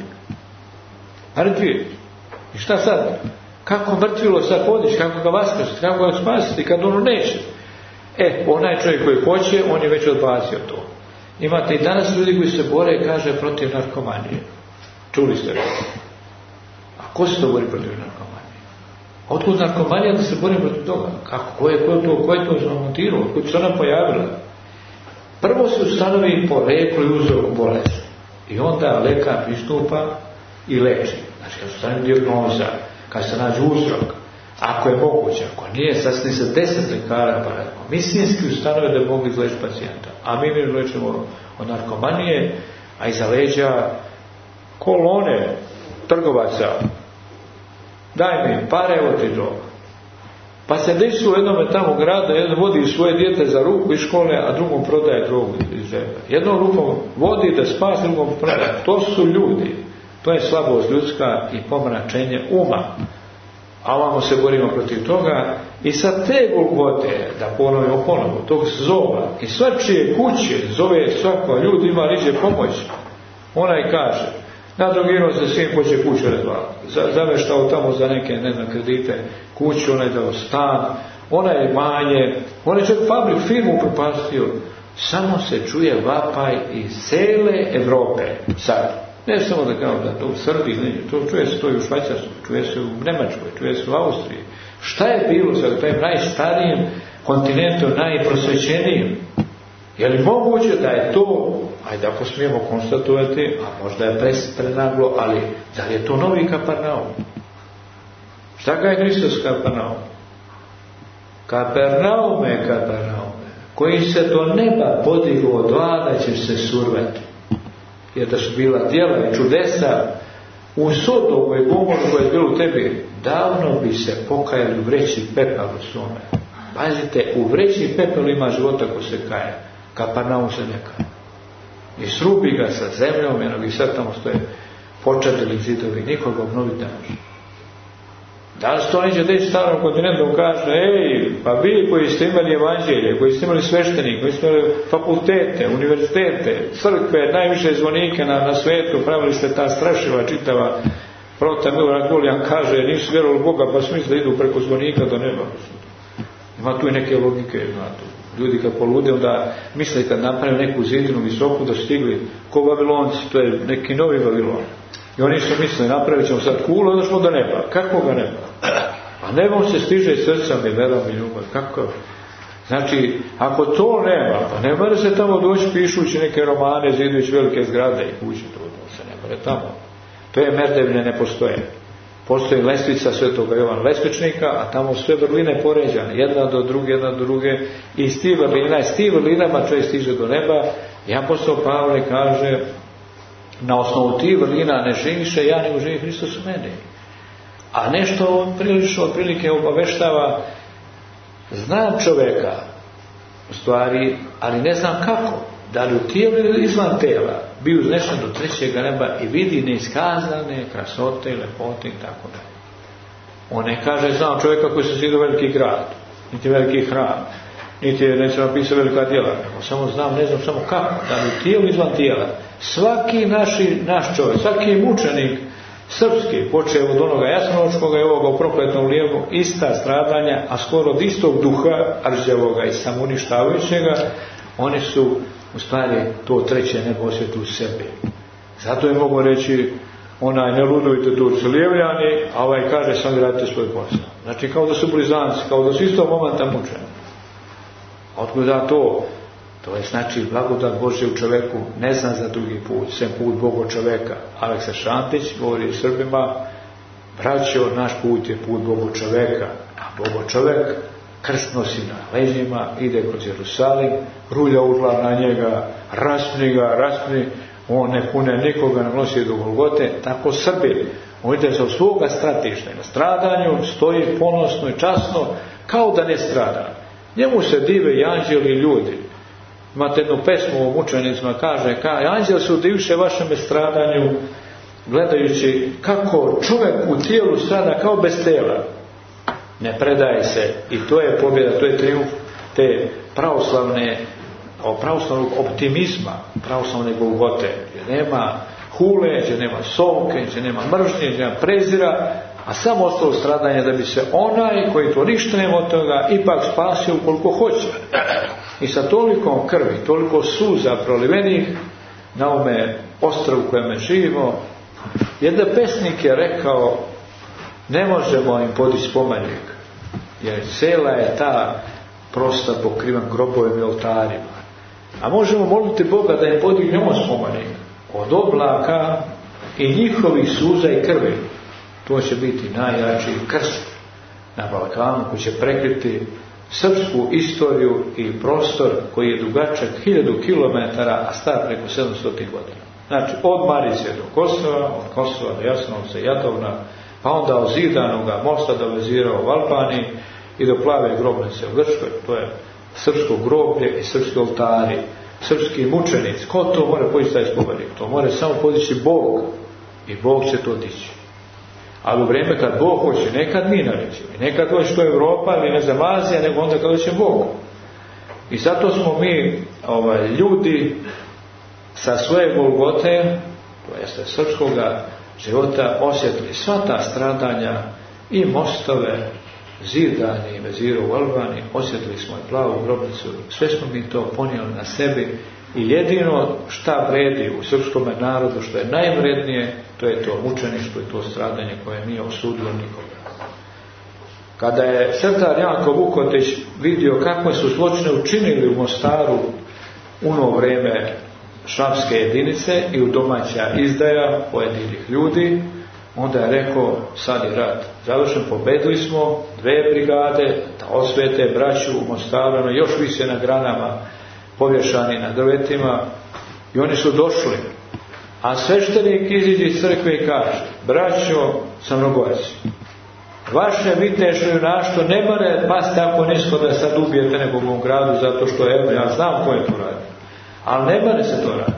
Mrtvi. I šta sad? Kako mrtvilo sad podići, kako ga vaskrsiti, kako ga spasiti kad ono neće? E, onaj čovjek koji hoće, on je već odbacio to. Imate i danas ljudi koji se bore, kaže, protiv narkomanije. Čuli ste to? A ko se to bori protiv narkomanije? Otkud narkomanija da se bori protiv toga? Kako? Ko je, ko je to, ko je to zamontirao? Ko se ona pojavila? Prvo se ustanovi poreklo i uzrok bolesti. I onda lekar pristupa i leči. Znači, kad se ustanovi dijagnoza, kad se nađe uzrok, ako je moguće, ako nije, sasni se deset lekara, pa komisijski ustanove da mogu izlečiti pacijenta. A mi mi lečimo od narkomanije, a iza leđa kolone trgovaca. Daj mi pare, evo ti droga. Pa se desi u jednome tamo gradu, jedan vodi svoje dijete za ruku iz škole, a drugom prodaje drogu iz džepa. Jednom rukom vodi da spasi, drugom prodaje. To su ljudi. To je slabost ljudska i pomračenje uma. A ovamo se borimo protiv toga i sa te Golgote, da ponovimo ponovo, tog zova i svačije kuće zove svako, ljudi ima liđe pomoć. Onaj kaže, nadrogirao se svim ko će kuću razvaliti. Zaveštao tamo za neke, ne znam, kredite, kuću, onaj dao stan, onaj manje, onaj čak fabrik, firmu propastio. Samo se čuje vapaj iz cele Evrope sad. Ne samo da kao da to u Srbiji, ne, to čuje se to i u Švajcarskoj, čuje se u Nemačkoj, čuje se u Austriji, Šta je bilo za tim najstarijim kontinentom, najprosvećenijim? Je li moguće da je to, ajde ako smijemo konstatovati, a možda je prenaglo, ali da li je to novi Kapernaum? Šta ga je Hristos Kapernaum? Kapernaume, Kapernaume, koji se do neba podigao od vlada ćeš se survati. Jer da su bila djela i čudesa u Sodomu i Gomoru koje je bilo u tebi, davno bi se pokajali u vreći pepelu svome. Pazite, u vreći pepelu ima života ko se kaje. Kapernaum se ne kaje. I srubi ga sa zemljom, jer i sad tamo stoje počadili zidovi, nikoga obnoviti ne može. Da li se to neće teći starom kontinentom kaže, ej, pa vi koji ste imali evanđelje, koji ste imali sveštenike, koji ste imali fakultete, univerzitete, crkve, najviše zvonike na, na svetu, pravili ste ta strašiva čitava. Prota Milorad Golijan kaže, nisu vjerovali u Boga, pa smisle idu preko zvonika do neba. Ima tu i neke logike, znate. Ljudi kad polude, onda misle kad naprave neku zidinu visoku da stigli ko Babilonci, to je neki novi Babilon. I oni su mislili, napravit ćemo sad kulu, onda smo do neba. Kakvoga neba? A nebom se stiže srcem i verom i ljubav. Kako? Znači, ako to nema, pa ne mora se tamo doći pišući neke romane, zidujući velike zgrade i kući, to se ne mora tamo. To je merdevine ne postoje. Postoji lestvica Svetoga Jovana Lesvičnika, a tamo sve vrline poređane, jedna do druge, jedna do druge, i s tih vrlina, i s tih vrlinama čovjek stiže do neba. I apostol Pavle kaže, na osnovu tih vrlina ne živiše ja, nego živi Hristos u meni. A nešto prilično otprilike obaveštava, znam čoveka, u stvari, ali ne znam kako, da li u tijelu ili izvan tela bi uznešen do trećega neba i vidi neiskazane krasote i lepote i tako da. On ne kaže, znam čovjeka koji se zida veliki grad, niti veliki hram, niti je neće napisao velika djela, nego samo znam, ne znam samo kako, da li u tijelu izvan tijela. Svaki naši, naš čovjek, svaki mučenik srpski, počeo od onoga jasnovačkoga i ovoga u prokletnom lijevu, ista stradanja, a skoro od istog duha, rđavoga i samouništavajućega, oni su u stvari to treće nebo osjetili u sebi. Zato je mogu reći, onaj, ne ludujte Turci lijevljani, a ovaj kaže, sam radite svoj posao. Znači, kao da su blizanci, kao da su istog momenta mučeni. A otkuda to? To je znači blagodat Božje u čoveku, ne zna za drugi put, sem put Boga čoveka. Aleksa Šantić govori Srbima, braćo, naš put je put Boga čoveka, a Boga čovek krst nosi na leđima, ide kroz Jerusalim, rulja urla na njega, raspni ga, raspni, on ne pune nikoga, ne nosi do Golgote. Tako Srbi, on ide za svoga stratišta i na stradanju, stoji ponosno i časno, kao da ne strada. Njemu se dive i anđeli i ljudi. Imate jednu pesmu o mučenicima, kaže, ka, anđeli su divše vašem stradanju, gledajući kako čovjek u tijelu strada kao bez tela. Ne predaje se, i to je pobjeda, to je trijumf te pravoslavne, pravoslavnog optimizma, pravoslavne Golgote, gdje nema hule, gdje nema sovke, gdje nema mržnje, gdje nema prezira, a samo ostalo stradanje da bi se onaj koji to ništa nema od toga ipak spasio ukoliko hoće. I sa tolikom krvi, toliko suza prolivenih na ovome ostrvu kojem živimo, jedan pesnik je rekao, ne možemo im podići spomenik, jer cela je ta prosta pokrivan grobovima i oltarima. A možemo moliti Boga da im podignemo spomenik od oblaka i njihovih suza i krvi. To će biti najjači krst na Balkanu koji će prekriti srpsku istoriju i prostor koji je dugačak hiljadu kilometara, a star preko sedamsto godina. Znači, od Marice do Kosova, od Kosova do Jasenovca i Jadovna, pa onda od Zidanoga mosta do Vezira u Albaniji i do Plave grobnice u Grčkoj. To je srpsko groblje i srpski oltari, srpski mučenici. Ko to mora podići taj spomenik? To mora samo podići Bog i Bog će to dići. Ali u vrijeme kad Bog hoće, nekad mi narećemo, nekad hoće to Evropa ili ne znam Azija, nego onda kad hoće Bog. I zato smo mi ovaj, ljudi sa svoje Golgote, to jeste srpskoga života, osjetili sva ta stradanja i mostove, Zidani i Veziru u Albaniji, osjetili smo i Plavu grobnicu, sve smo mi to ponijeli na sebi i jedino šta vredi u srpskom narodu, što je najvrednije, to je to mučeništvo i to stradanje koje nije osudilo nikoga. Kada je Srdar Janko Vukotić vidio kakve su zločine učinili u Mostaru u ono vrijeme šapske jedinice i u domaća izdaja pojedinih ljudi, onda je rekao, sad je rat završen, pobedili smo, dve brigade da osvete braću u Mostaru, još više na granama, povješani na drvetima, i oni su došli. A sveštenik iziđe iz crkve i kaže, braćo Crnogorci, vaše viteštvo junaštvo ne more pasti tako nisko da sad ubijete nekog u gradu, zato što evo, ja znam ko je to radi. Ali ne more se to radi.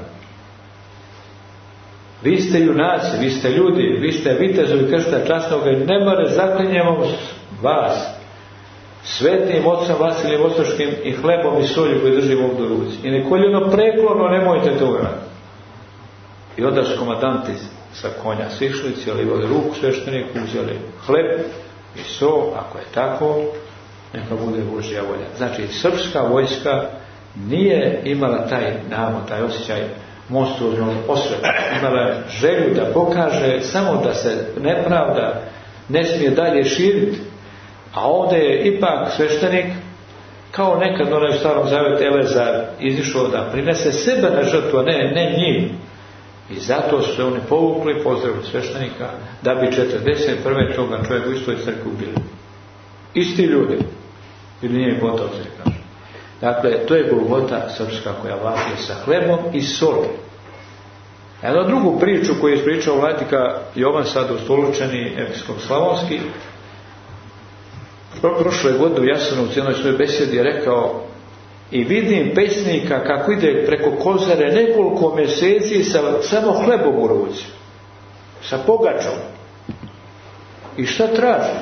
Vi ste junaci, vi ste ljudi, vi ste vitezovi krsta časnoga i ne more zaklinjemo vas svetim ocem Vasilijem Ostroškim i hlebom i solju koji držimo ovdje u ruci. I nekoljeno preklono nemojte to uraditi. I onda su komandanti sa konja sišli, cijelivali ruku svešteniku, uzeli hleb i so, ako je tako, neka bude Božja volja. Znači, srpska vojska nije imala taj namo, taj osjećaj monstruoznog osveta. Imala je želju da pokaže samo da se nepravda ne smije dalje širiti. A ovdje je ipak sveštenik, kao nekad onaj u Starom Zavjetu Elezar, izišao da prinese sebe na žrtvu, a ne, ne njim. I zato su se oni povukli, pozdravili sveštenika, da bi četrdeset prve toga čovjeka u istoj crkvi ubili. Isti ljudi. Ili nije potovci, kaže. Dakle, to je Golgota srpska koja vapi sa hlebom i soli. Jednu drugu priču koju je ispričao vladika Jovan sad ustoličeni episkop Slavonski, prošle godine u Jasenovcu u jednoj svojoj besedi je rekao, i vidim pesnika kako ide preko Kozare nekoliko mjeseci sa samo hlebom u ruci, sa pogačom. I šta traži?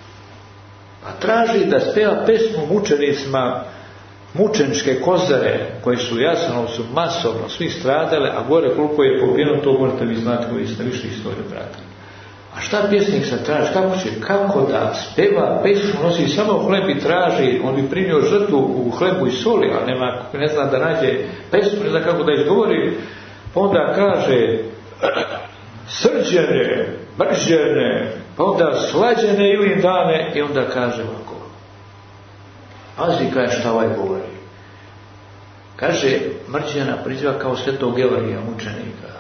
A traži da speva pesmu mučenicima mučeničke Kozare, koji su u Jasenovcu masovno svi stradale, a gore koliko je pobijeno, to možete vi znati koji ste više istoriju pratili. A šta pjesnik sad traži? Kako će? Kako da speva pesmu, nosi samo hleb i traži, on bi primio žrtvu u hlebu i soli, ali nema, ne zna da nađe pesmu, ne zna kako da izgovori, onda kaže srđene, mržene, pa onda slađene ili dane, i onda kaže ovako. Pazi kaže šta ovaj govori. Kaže, mrđena priziva kao svetog Georgija mučenika.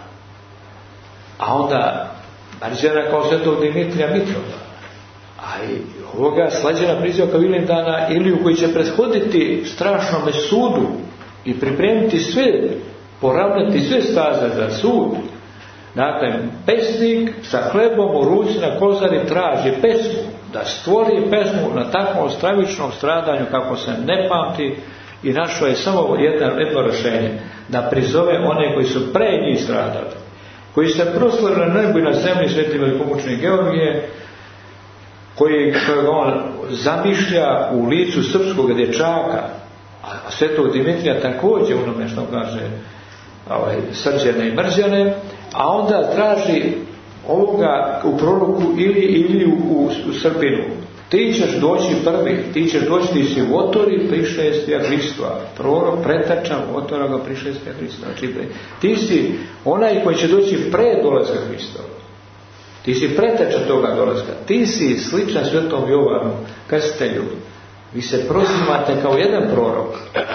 A onda mrđena kao svetog Dimitrija Mitrova. A i ovoga slađena priziva kao Ilindana Iliju koji će prethoditi strašnome sudu i pripremiti sve, poravnati sve staze za sud. Dakle, pesnik sa hlebom u ruci na Kozari traži pesmu, da stvori pesmu na takvom stravičnom stradanju kako se ne pamti, i našao je samo jedno, jedno rješenje, da prizove one koji su pre njih stradali, koji se proslavili na nebu i na zemlji, sveti velikomučenik Georgije, koji, kojeg on zamišlja u licu srpskog dječaka, a svetog Dimitrija također u onome što kaže ovaj, srđene i mrzjene, a onda traži ovoga u proroku ili ili u, u, u Srbinu. Ti ćeš doći prvi, ti ćeš doći, ti si votori prišestja Hristova. Prorok pretača votora ga prišestja Hristova. Znači, ti si onaj koji će doći pre dolaska Hristova. Ti si preteča toga dolaska. Ti si sličan svetom Jovanu, krstitelju. Vi se prozivate kao jedan prorok.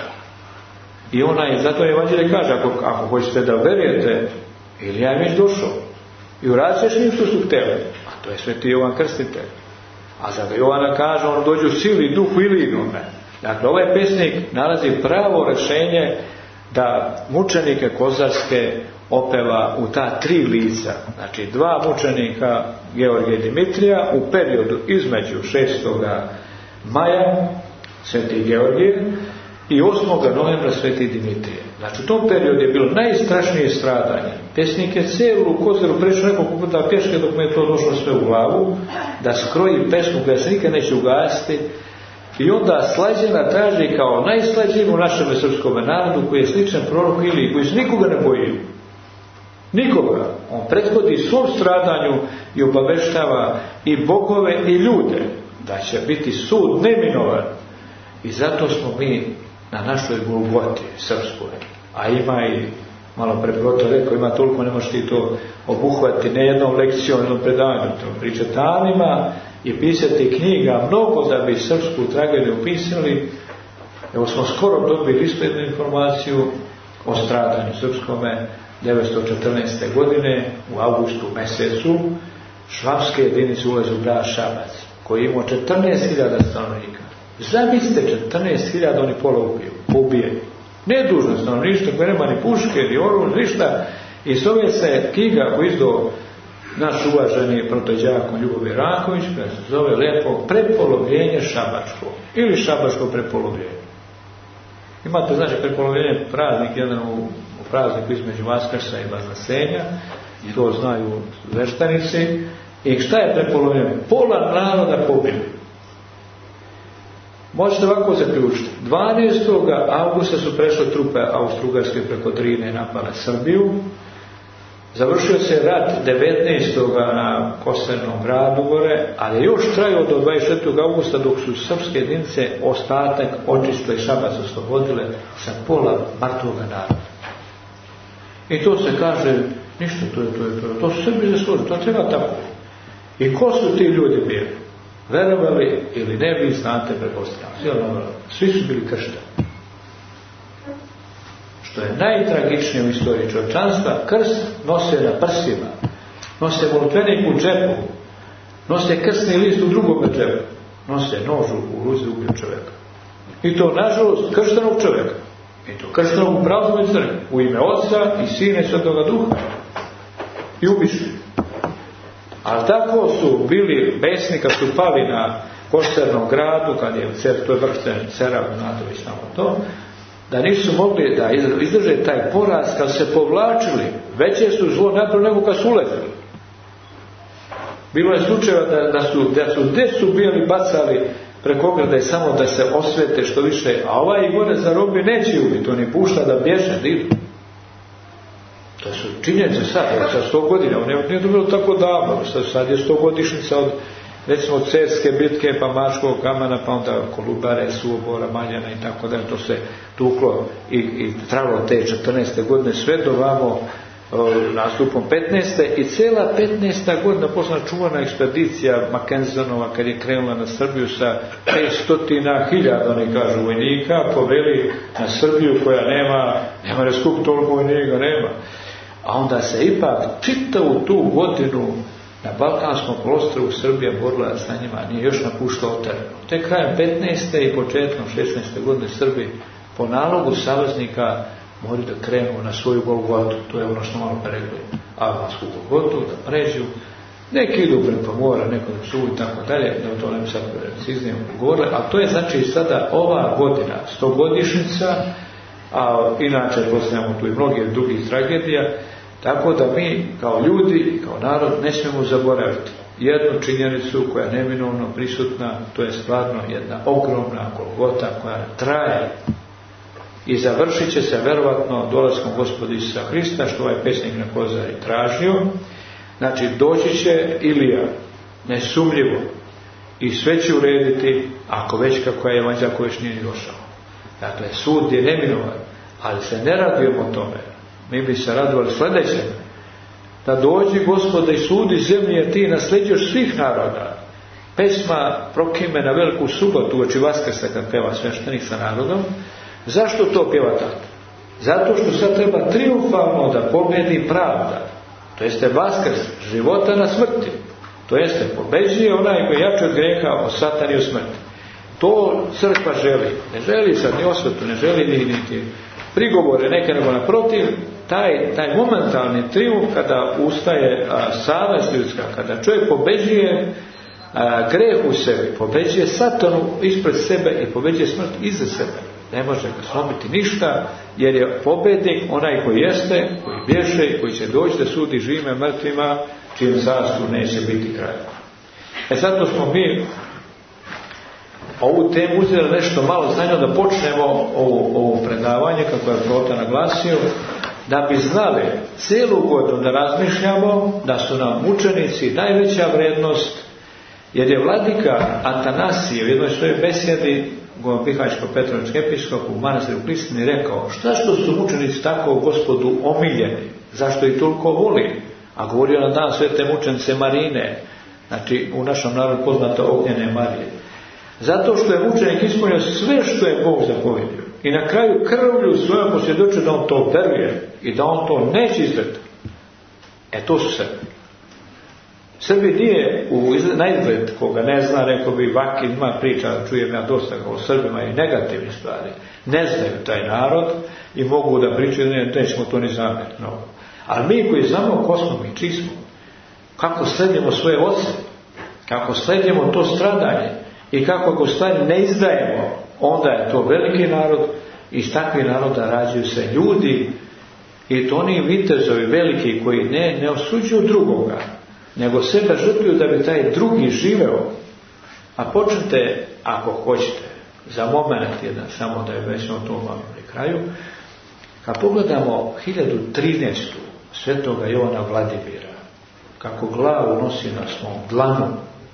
I onaj, zato Evanđelje kaže, ako, ako hoćete da verujete, Ilija je već došao. I uradit ćeš njim što su htjeli. A to je sveti Jovan Krstitelj. A za Jovana kaže, on dođe u sili, duhu ili inome. Dakle, ovaj pesnik nalazi pravo rješenje da mučenike kozarske opeva u ta tri lica. Znači, dva mučenika Georgija i Dimitrija u periodu između šestoga maja sveti Georgije i osmoga novembra sveti Dimitrije. Znači, u tom periodu je bilo najstrašnije stradanje. Pesnik je cijelu Kozaru prešao nekoliko puta pješke dok mu je to došlo sve u glavu, da skroji pesmu koja se nikad neće ugasiti, i onda slađena traži kao najslađenu u našem srpskom narodu, koji je sličan prorok Iliji, koji se nikoga ne boji. Nikoga. On prethodi svom stradanju i obaveštava i bogove i ljude da će biti sud neminovan. I zato smo mi na našoj Golgoti srpskoj, a ima i malo preproto rekao, ima toliko, ne možeš ti to obuhvatiti ne jednom lekcijom, jednom predavanju, to priča danima i pisati knjiga mnogo da bi srpsku tragediju pisali. Evo smo skoro dobili isprednu informaciju o stradanju srpskome devetsto četrnaeste. godine u avgustu mjesecu švapske jedinice ulaze u grad Šabac koji imao četrnaest hiljada stanovnika. Zamislite, četrnaest hiljada oni pola ubiju, ubijeni. Nedužno stanovništvo koje nema ni puške, ni oružja, ništa. I zove se knjiga koju izdao naš uvaženi protođak Ljubovi Raković, koja se zove lepo Prepolovljenje šabačko ili šabačko prepolovljenje. Imate, znači, prepolovljenje praznik, jedan u, u prazniku između Vaskrsa i Vaznasenja, i to znaju veštanici. I šta je prepolovljenje? Pola naroda pobili. Možete ovako zaključiti. dvanaestog avgusta su prešle trupe Austro-Ugarske preko Drine i napale Srbiju. Završio se rat devetnaestog na Kosternom gradu gore, ali je još trajao do dvadeset četvrtog augusta dok su srpske jedinice ostatak očistile i Šabac oslobodile sa pola mrtvoga naroda. I to se kaže, ništa, to je to, je, to, je, to su Srbi zaslužili, to treba tako. I ko su ti ljudi bili? Verovali ili ne, vi znate, pretpostavljam. Svi su bili kršteni. Što je najtragičnije u istoriji čovječanstva, krst nose na prsima, nose molitvenik u džepu, nose krstni list u drugom džepu, nose nož u ruci ubiju čovjeka. I to, nažalost, krštenog čovjeka. I to krštenog u pravoslavnoj crkvi, u ime Otca i Sina i Svetoga Duha. I ubišli. Ali tako su bili besni kad su pali na Kosternom gradu, kad je cer, to je vršten Cerav Natović tamo to, da nisu mogli da izdrže taj poraz kad se povlačili. Veće su zlo napravili nego kad su uletili. Bilo je slučajeva da, da su da su decu bili bacali preko ograde samo da se osvete što više, a ovaj i gore zarobi neće ubiti, on je pušta da bježe, da idu. To su činjenice sad, sa sto godina, on nije bilo tako davno, sad je sto godišnjica od, recimo, Cerske bitke, pa Mačkog kamena, pa onda Kolubare, Suobora, Maljana i tako da to se tuklo i, i trajalo te četrnaeste. godine sve do vamo o, nastupom petnaeste. i cijela petnaesta. godina posla čuvana ekspedicija Mackenzanova kad je krenula na Srbiju sa petsto hiljada, oni kažu, vojnika, poveli na Srbiju koja nema, nema reskup toliko vojnika, nema. A onda se ipak čitavu tu godinu na Balkanskom prostoru Srbija borila sa njima, nije još napuštao terenu. Te krajem petnaeste. i početkom šesnaeste. godine Srbi po nalogu saveznika moraju da krenu na svoju Golgotu, to je ono što malo prerekli, albansku Golgotu, da pređu. Neki idu preko mora, neko da su i tako dalje, da o to ne bi sad preciznije govorili, a to je znači sada ova godina, stogodišnjica, a inače postavljamo tu i mnogih drugih tragedija, tako da mi kao ljudi, kao narod, ne smijemo zaboraviti jednu činjenicu koja je neminovno prisutna, to je stvarno jedna ogromna Golgota koja traje i završit će se verovatno dolaskom Gospoda Isusa Hrista, što ovaj pesnik na Kozari tražio. Znači, doći će Ilija, nesumljivo, i sve će urediti, ako već kako je evanđelj koji još nije došao. Dakle, sud je neminovan, ali se ne radujemo tome. Mi bi se radovali sljedećem, da dođi Gospoda i sudi zemlji, jer ti nasljeđuješ svih naroda. Pesma prokime na Veliku subotu uoči Vaskrsa kad peva sveštenik sa narodom. Zašto to pjeva tako? Zato što sad treba triumfalno da pobjedi pravda. To jeste Vaskrs života na smrti. To jeste pobeđuje onaj koji je jači od grijeha, o satani i o smrti. To crkva želi. Ne želi sad ni osvetu, ne želi ni niti prigovore neke, nego naprotiv, taj, taj momentalni triumf kada ustaje a, savest ljudska, kada čovjek pobeđuje a, greh u sebi, pobeđuje satanu ispred sebe i pobeđuje smrt iza sebe. Ne može ga slomiti ništa, jer je pobednik onaj koji jeste, koji bješe i koji će doći da sudi živima mrtvima, čijem carstvu neće biti kraj. E zato smo mi ovu temu uzeli nešto malo znanja da počnemo ovo, ovo predavanje, kako je Prota naglasio, da bi znali cijelu godinu da razmišljamo da su nam mučenici najveća vrednost, jer je vladika Atanasije u jednoj svojoj besjedi Bihaćko-Petrovački episkop u manastiru Pristini rekao: šta što su mučenici tako Gospodu omiljeni, zašto ih toliko voli? A govorio na dan svete mučenice Marine, Znači, u našem narodu poznata ognjene Marije. Zato što je mučenik ispunio sve što je Bog zapovjedio. I na kraju krvlju svojom posvjedočio da on to veruje i da on to neće izvrti. E, to su Srbi. Srbi nije u naizgled, koga ne zna, rekao bi Vakin, ima priča, čujem ja dosta o Srbima i negativne stvari. Ne znaju taj narod i mogu da pričaju, ne, nećemo to ni znati. No. Ali mi koji znamo ko smo, mi čiji smo, kako sledimo svoje oce, kako sledimo to stradanje i kako ako stvari ne izdajemo, onda je to veliki narod i iz takvih naroda rađaju se ljudi i to oni vitezovi veliki koji ne, ne osuđuju drugoga, nego sebe žrtvuju da bi taj drugi živeo. A počnete, ako hoćete, za moment jedan, samo da je već na tom malo pri kraju, kad pogledamo hiljadu trinaestu svetoga Jovana Vladimira, kako glavu nosi na svom dlanu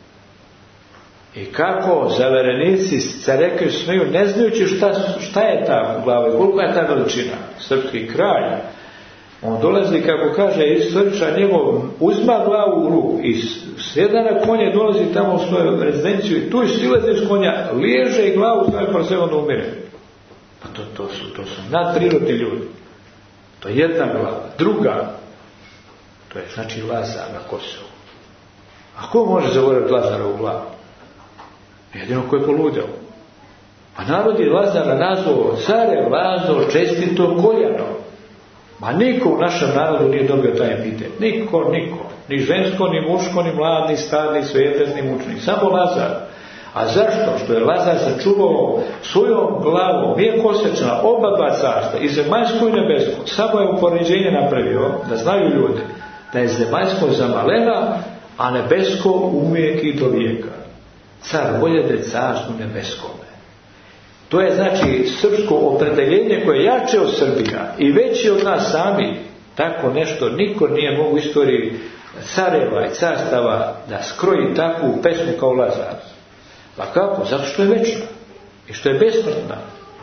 i kako zaverenici carekeju smeju, ne znajući šta, šta je ta glava i koliko je ta veličina. Srpski kralj, on dolazi, kako kaže istoričar njegov, uzma glavu u ruku i sjeda na konje, dolazi tamo u svoju rezidenciju i tu silazi iz konja, liježe i glavu stavio pro sebe, onda umire. Pa to, to su, to su nadprirodni ljudi. To je jedna glava. Druga, to je znači Lazar na Kosovu. A ko može zaboraviti Lazara u glavu? Jedino ko je poludeo. Pa narod je Lazara nazvao care Lazo čestito koljano. Ma niko u našem narodu nije dobio taj epitet. Niko, niko. Ni žensko, ni muško, ni mlad, ni star, ni svetes, ni mučnik. Samo Lazar. A zašto? Što je Lazar sačuvao svojom glavom, nije kosečna, oba dva carstva, i zemaljsko i nebesko. Samo je upoređenje napravio, da znaju ljudi, da je zemaljsko za malena, a nebesko uvijek i do vijeka. Car voljede carstvu nebeskome. To je znači srpsko opredeljenje koje je jače od Srbija i veće od nas sami. Tako nešto niko nije mogu u istoriji careva i carstava da skroji takvu pesmu kao Lazar. Pa kako? Zato što je večna i što je besmrtna.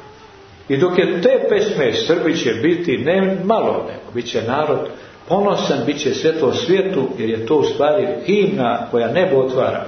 I dok je te pesme, Srbi će biti ne malo, nego bit će narod ponosan, bit će svjetlo svijetu, jer je to u stvari himna koja nebo otvara.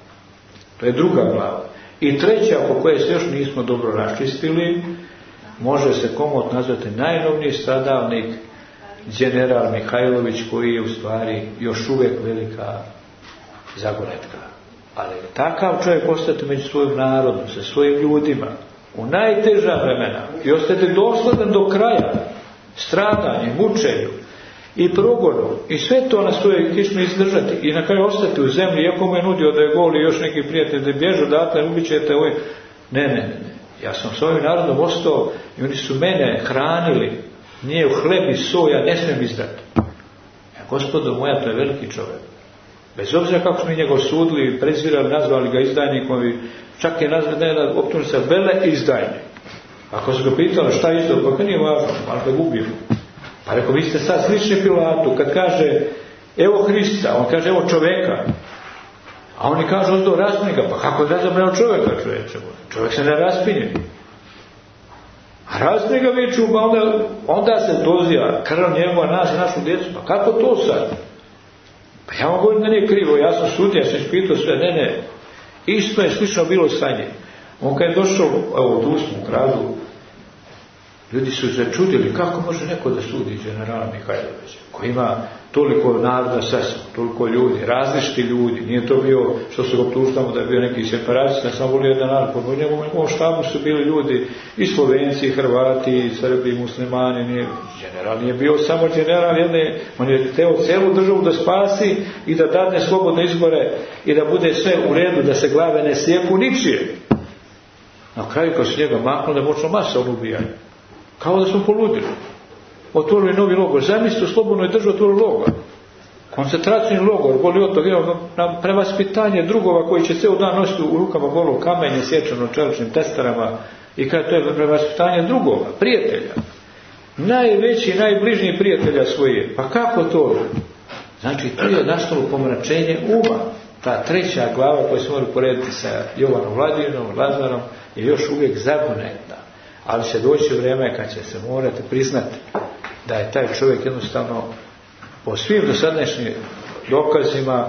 To je druga glava. I treća, oko koje se još nismo dobro raščistili, može se komotno nazvati najnovniji stradalnik, general Mihajlović, koji je u stvari još uvijek velika zagonetka. Ali takav čovjek ostati među svojim narodom, sa svojim ljudima, u najteža vremena i ostati dosledan do kraja, stradanju, mučenju i progonu i sve to na svojoj kišmi izdržati i na kraju ostati u zemlji, iako mu je nudio da je goli još neki prijatelj da bježu odatle, ubit ćete ovaj. Ne, ne, ne, ne. Ja sam s ovim narodom ostao i oni su mene hranili, nije u hleb i so, ja ne smijem izdati. Ja, gospodo moja, to je veliki čovjek. Bez obzira kako smo njega osudili, prezirali, nazvali ga izdajnikom i čak je nazvana optužnica vele izdajnik. Ako su ga pitali šta je izdao, pa kad nije važno, ali ga gubimo. Pa rekao, vi ste sad slični Pilatu, kad kaže evo Hrista, on kaže evo čovjeka. A oni kažu ozdo raspinja, pa kako je razabrao čovjeka, čovječe? Čovjek se ne raspinje. A raspinja ga viču, pa onda, onda se dozija krv njegova nas i našu djecu. Pa kako to sad? Pa ja vam govorim da nije krivo, ja sam sudija, ja sam ispitao sve, ne, ne. Isto je slično bilo sa njim. On kad je došao, evo tu smo u gradu, ljudi su se čudili kako može neko da sudi generala Mihajlovića, koji ima toliko naroda sasvim, toliko ljudi, različiti ljudi. Nije to bio, što se optužtamo da je bio neki separatista, sam volio jedan narod, po njegovom štabu su bili ljudi i Slovenci, i Hrvati, i Srbi, i muslimani. Nije, general nije bio samo general jedne, on je teo celu državu da spasi i da dadne slobodne izbore i da bude sve u redu, da se glave ne sjeku ničije. Na kraju kad su njega maknuli, da počelo masa on ubijanje. Kao da smo poludili. Otvorili novi logor. Zamislite, slobodno je držao otvorili logor. Koncentracijni logor, boli od toga, na prevaspitanje drugova koji će ceo dan nositi u rukama golo kamenje sječano čeličnim testerama i kada to je prevaspitanje drugova, prijatelja. Najveći, najbližniji prijatelja svoje. Pa kako to? Znači, tu je nastalo pomračenje uma. Ta treća glava koju se mora porediti sa Jovanom Vladimirom, Lazarom, je još uvijek zagonetna. Ali će doći vrijeme kad će se morati priznati da je taj čovjek jednostavno po svim dosadašnjim dokazima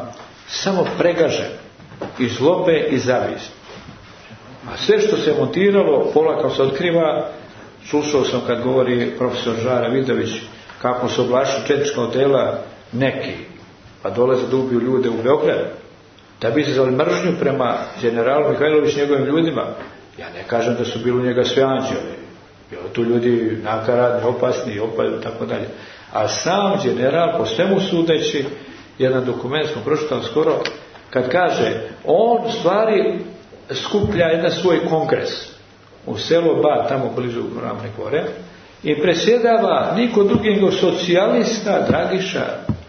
samo pregažen i zlobe i zavist. A sve što se montiralo, polako se otkriva. Slušao sam kad govori profesor Žara Vidović kako se oblačili četnička odela neki, pa dolaze da ubiju ljude u Beogradu, da bi izazvali mržnju prema generalu Mihajlović i njegovim ljudima. Ja ne kažem da su bili u njega sve anđeli, bilo tu ljudi nakaradni, opasni i opasni, tako dalje. A sam general, po svemu sudeći, jedan dokument smo pročitali skoro, kad kaže, on stvari skuplja jedan svoj kongres u selo Ba, tamo blizu Ravne Gore, i presjedava niko drugi nego socijalista Dragiša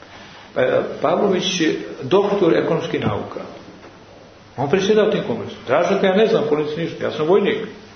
Pavlović, doktor ekonomskih nauka. On presjedava tim kongresom. Dražaka, ja ne znam politici ništa, ja sam vojnik.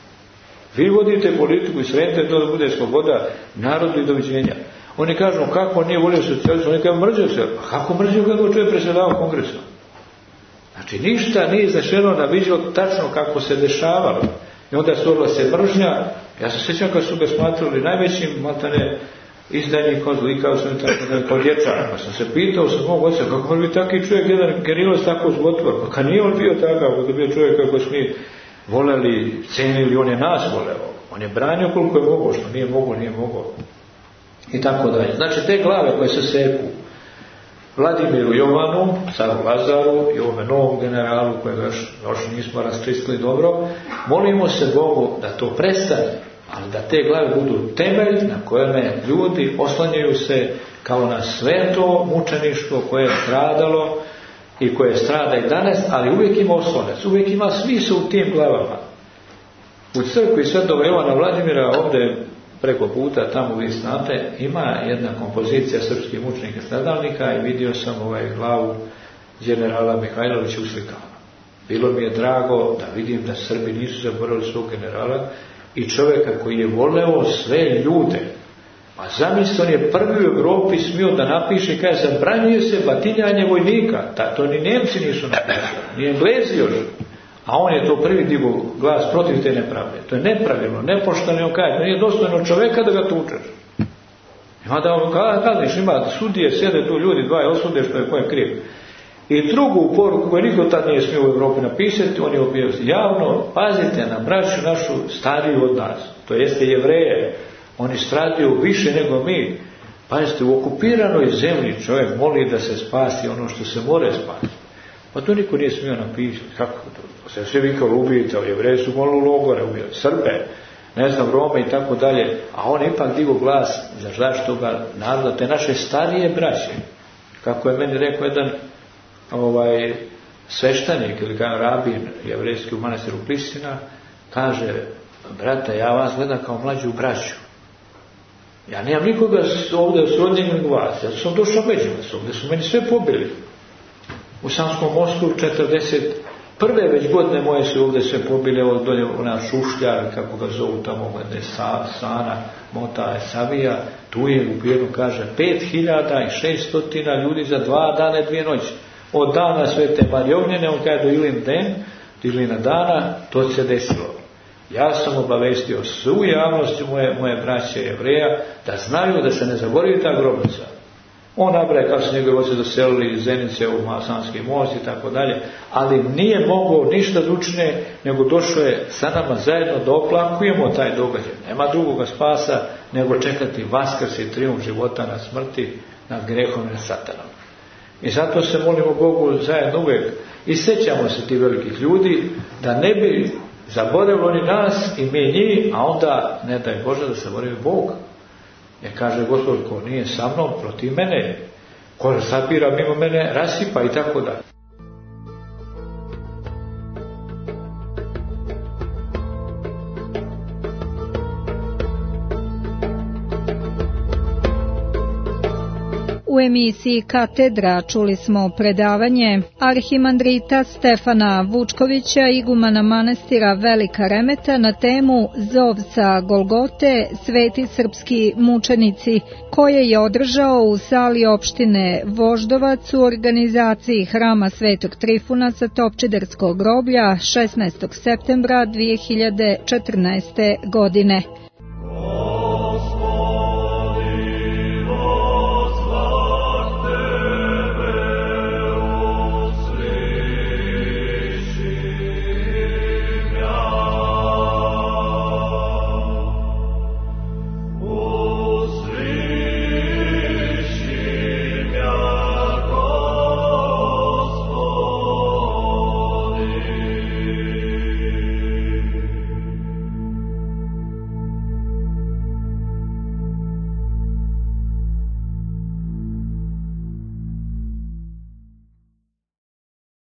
Vi vodite politiku i sredite to da bude sloboda narodu i doviđenja. Oni kažu, kako on nije volio socijalista, oni kažu, mrzio se. A kako mrzio kada čovjek presjedava kongresom? Znači, ništa nije iznešeno na viđu tačno kako se dešavalo. I onda stvorila se mržnja. Ja se sjećam kad su ga smatrali najvećim, maltane, izdajnikom, zlikao sam i tako da kao dječak. Pa sam se pitao sa mog oca, kako bi taki čovjek, jedan gerilac tako zlotvor. Pa kad nije on bio takav, kada je bio čovjek kako smo mi voleli, cenili, on je nas voleo. On je branio koliko je mogao, što nije mogao, nije mogao. I tako dalje. Znači, te glave koje se seku Vladimiru Jovanu, caru Lazaru i ovome novom generalu kojeg još, još nismo rastristili dobro, molimo se Bogu da to prestane, ali da te glave budu temelj na kojeme ljudi oslanjaju se kao na sveto mučeništvo koje je stradalo i koje strada i danas, ali uvijek ima oslonac, uvijek ima smisao u tim glavama. U crkvi Svetog Jovana Vladimira, ovdje preko puta, tamo vi znate, ima jedna kompozicija srpskih mučenika stradalnika i vidio sam ovaj glavu generala Mihajlovića uslikana. Bilo mi je drago da vidim da Srbi nisu zaboravili svog generala i čovjeka koji je voleo sve ljude. A zamisli, on je prvi u Europi smio da napiše i kaže, zabranjuje se batinjanje vojnika. Ta, to ni Nemci nisu napisali, ni Englezi još. A on je to prvi digo glas protiv te nepravde. To je nepravilno, nepošteno, on kaže, nije dostojno čovjeka da ga tučeš. Ima da on kazniš, ima sudije, sjede tu ljudi, dva je osude što je kojem kriv. I drugu poruku koju niko tad nije smio u Evropi napisati, on je objavio javno, pazite na braću našu stariju od nas, to jeste Jevreje, oni stradaju više nego mi. Pazite, u okupiranoj zemlji čovjek moli da se spasi ono što se more spasiti. Pa to niko nije smio napisati. Kako to? To se sve vikali ubijite, ali Jevreji su molili u logore, ubijali Srbe, ne znam, Rome i tako dalje. A on ipak digo glas za zaštitu toga naroda, te naše starije braće. Kako je meni rekao jedan ovaj, sveštenik ili kao rabin jevrejski u manastiru Pristina, kaže, brate, ja vas gledam kao mlađu braću. Ja nemam nikoga ovdje srodnjeg nego vas. Ja sam došao među vas ovdje, su meni sve pobili. U Sanskom mostu četrdeset prve već godine moje su ovdje sve pobili, evo dolje ona Šušljar, kako ga zovu tamo, glede Sa, Sana, Mota, Savija, tu je u Pijenu, kaže, pet hiljada šeststotina ljudi za dva dana i dvije noći. Od dana Svete Marije Ognjene, on kaže do Ilin den, do Ilina dana, to se desilo. Ja sam obavestio svu javnost moje, moje braće Jevreja da znaju da se ne zaboravi ta grobnica. On nabraje kako se njegove oce doselili iz Zenice u Sanski most i tako dalje, ali nije mogao ništa dručne, nego došlo je sa nama zajedno da oplakujemo taj događaj. Nema drugoga spasa nego čekati vaskrs i trijumf života nad smrti, nad grehom i nad satanom. I zato se molimo Bogu zajedno uvijek i sjećamo se ti velikih ljudi da ne bi zaboravili oni nas i mi njih, a onda ne daj Bože da se zaboravi Bog. Jer kaže Gospod, ko nije sa mnom, protiv mene, ko sapira mimo mene, rasipa i tako da. U emisiji Katedra čuli smo predavanje arhimandrita Stefana Vučkovića, igumana manastira Velika Remeta, na temu Zov sa Golgote, sveti srpski mučenici, koje je održao u sali opštine Voždovac u organizaciji Hrama Svetog Trifuna sa Topčiderskog groblja šesnaestog septembra dvije hiljade četrnaeste. godine.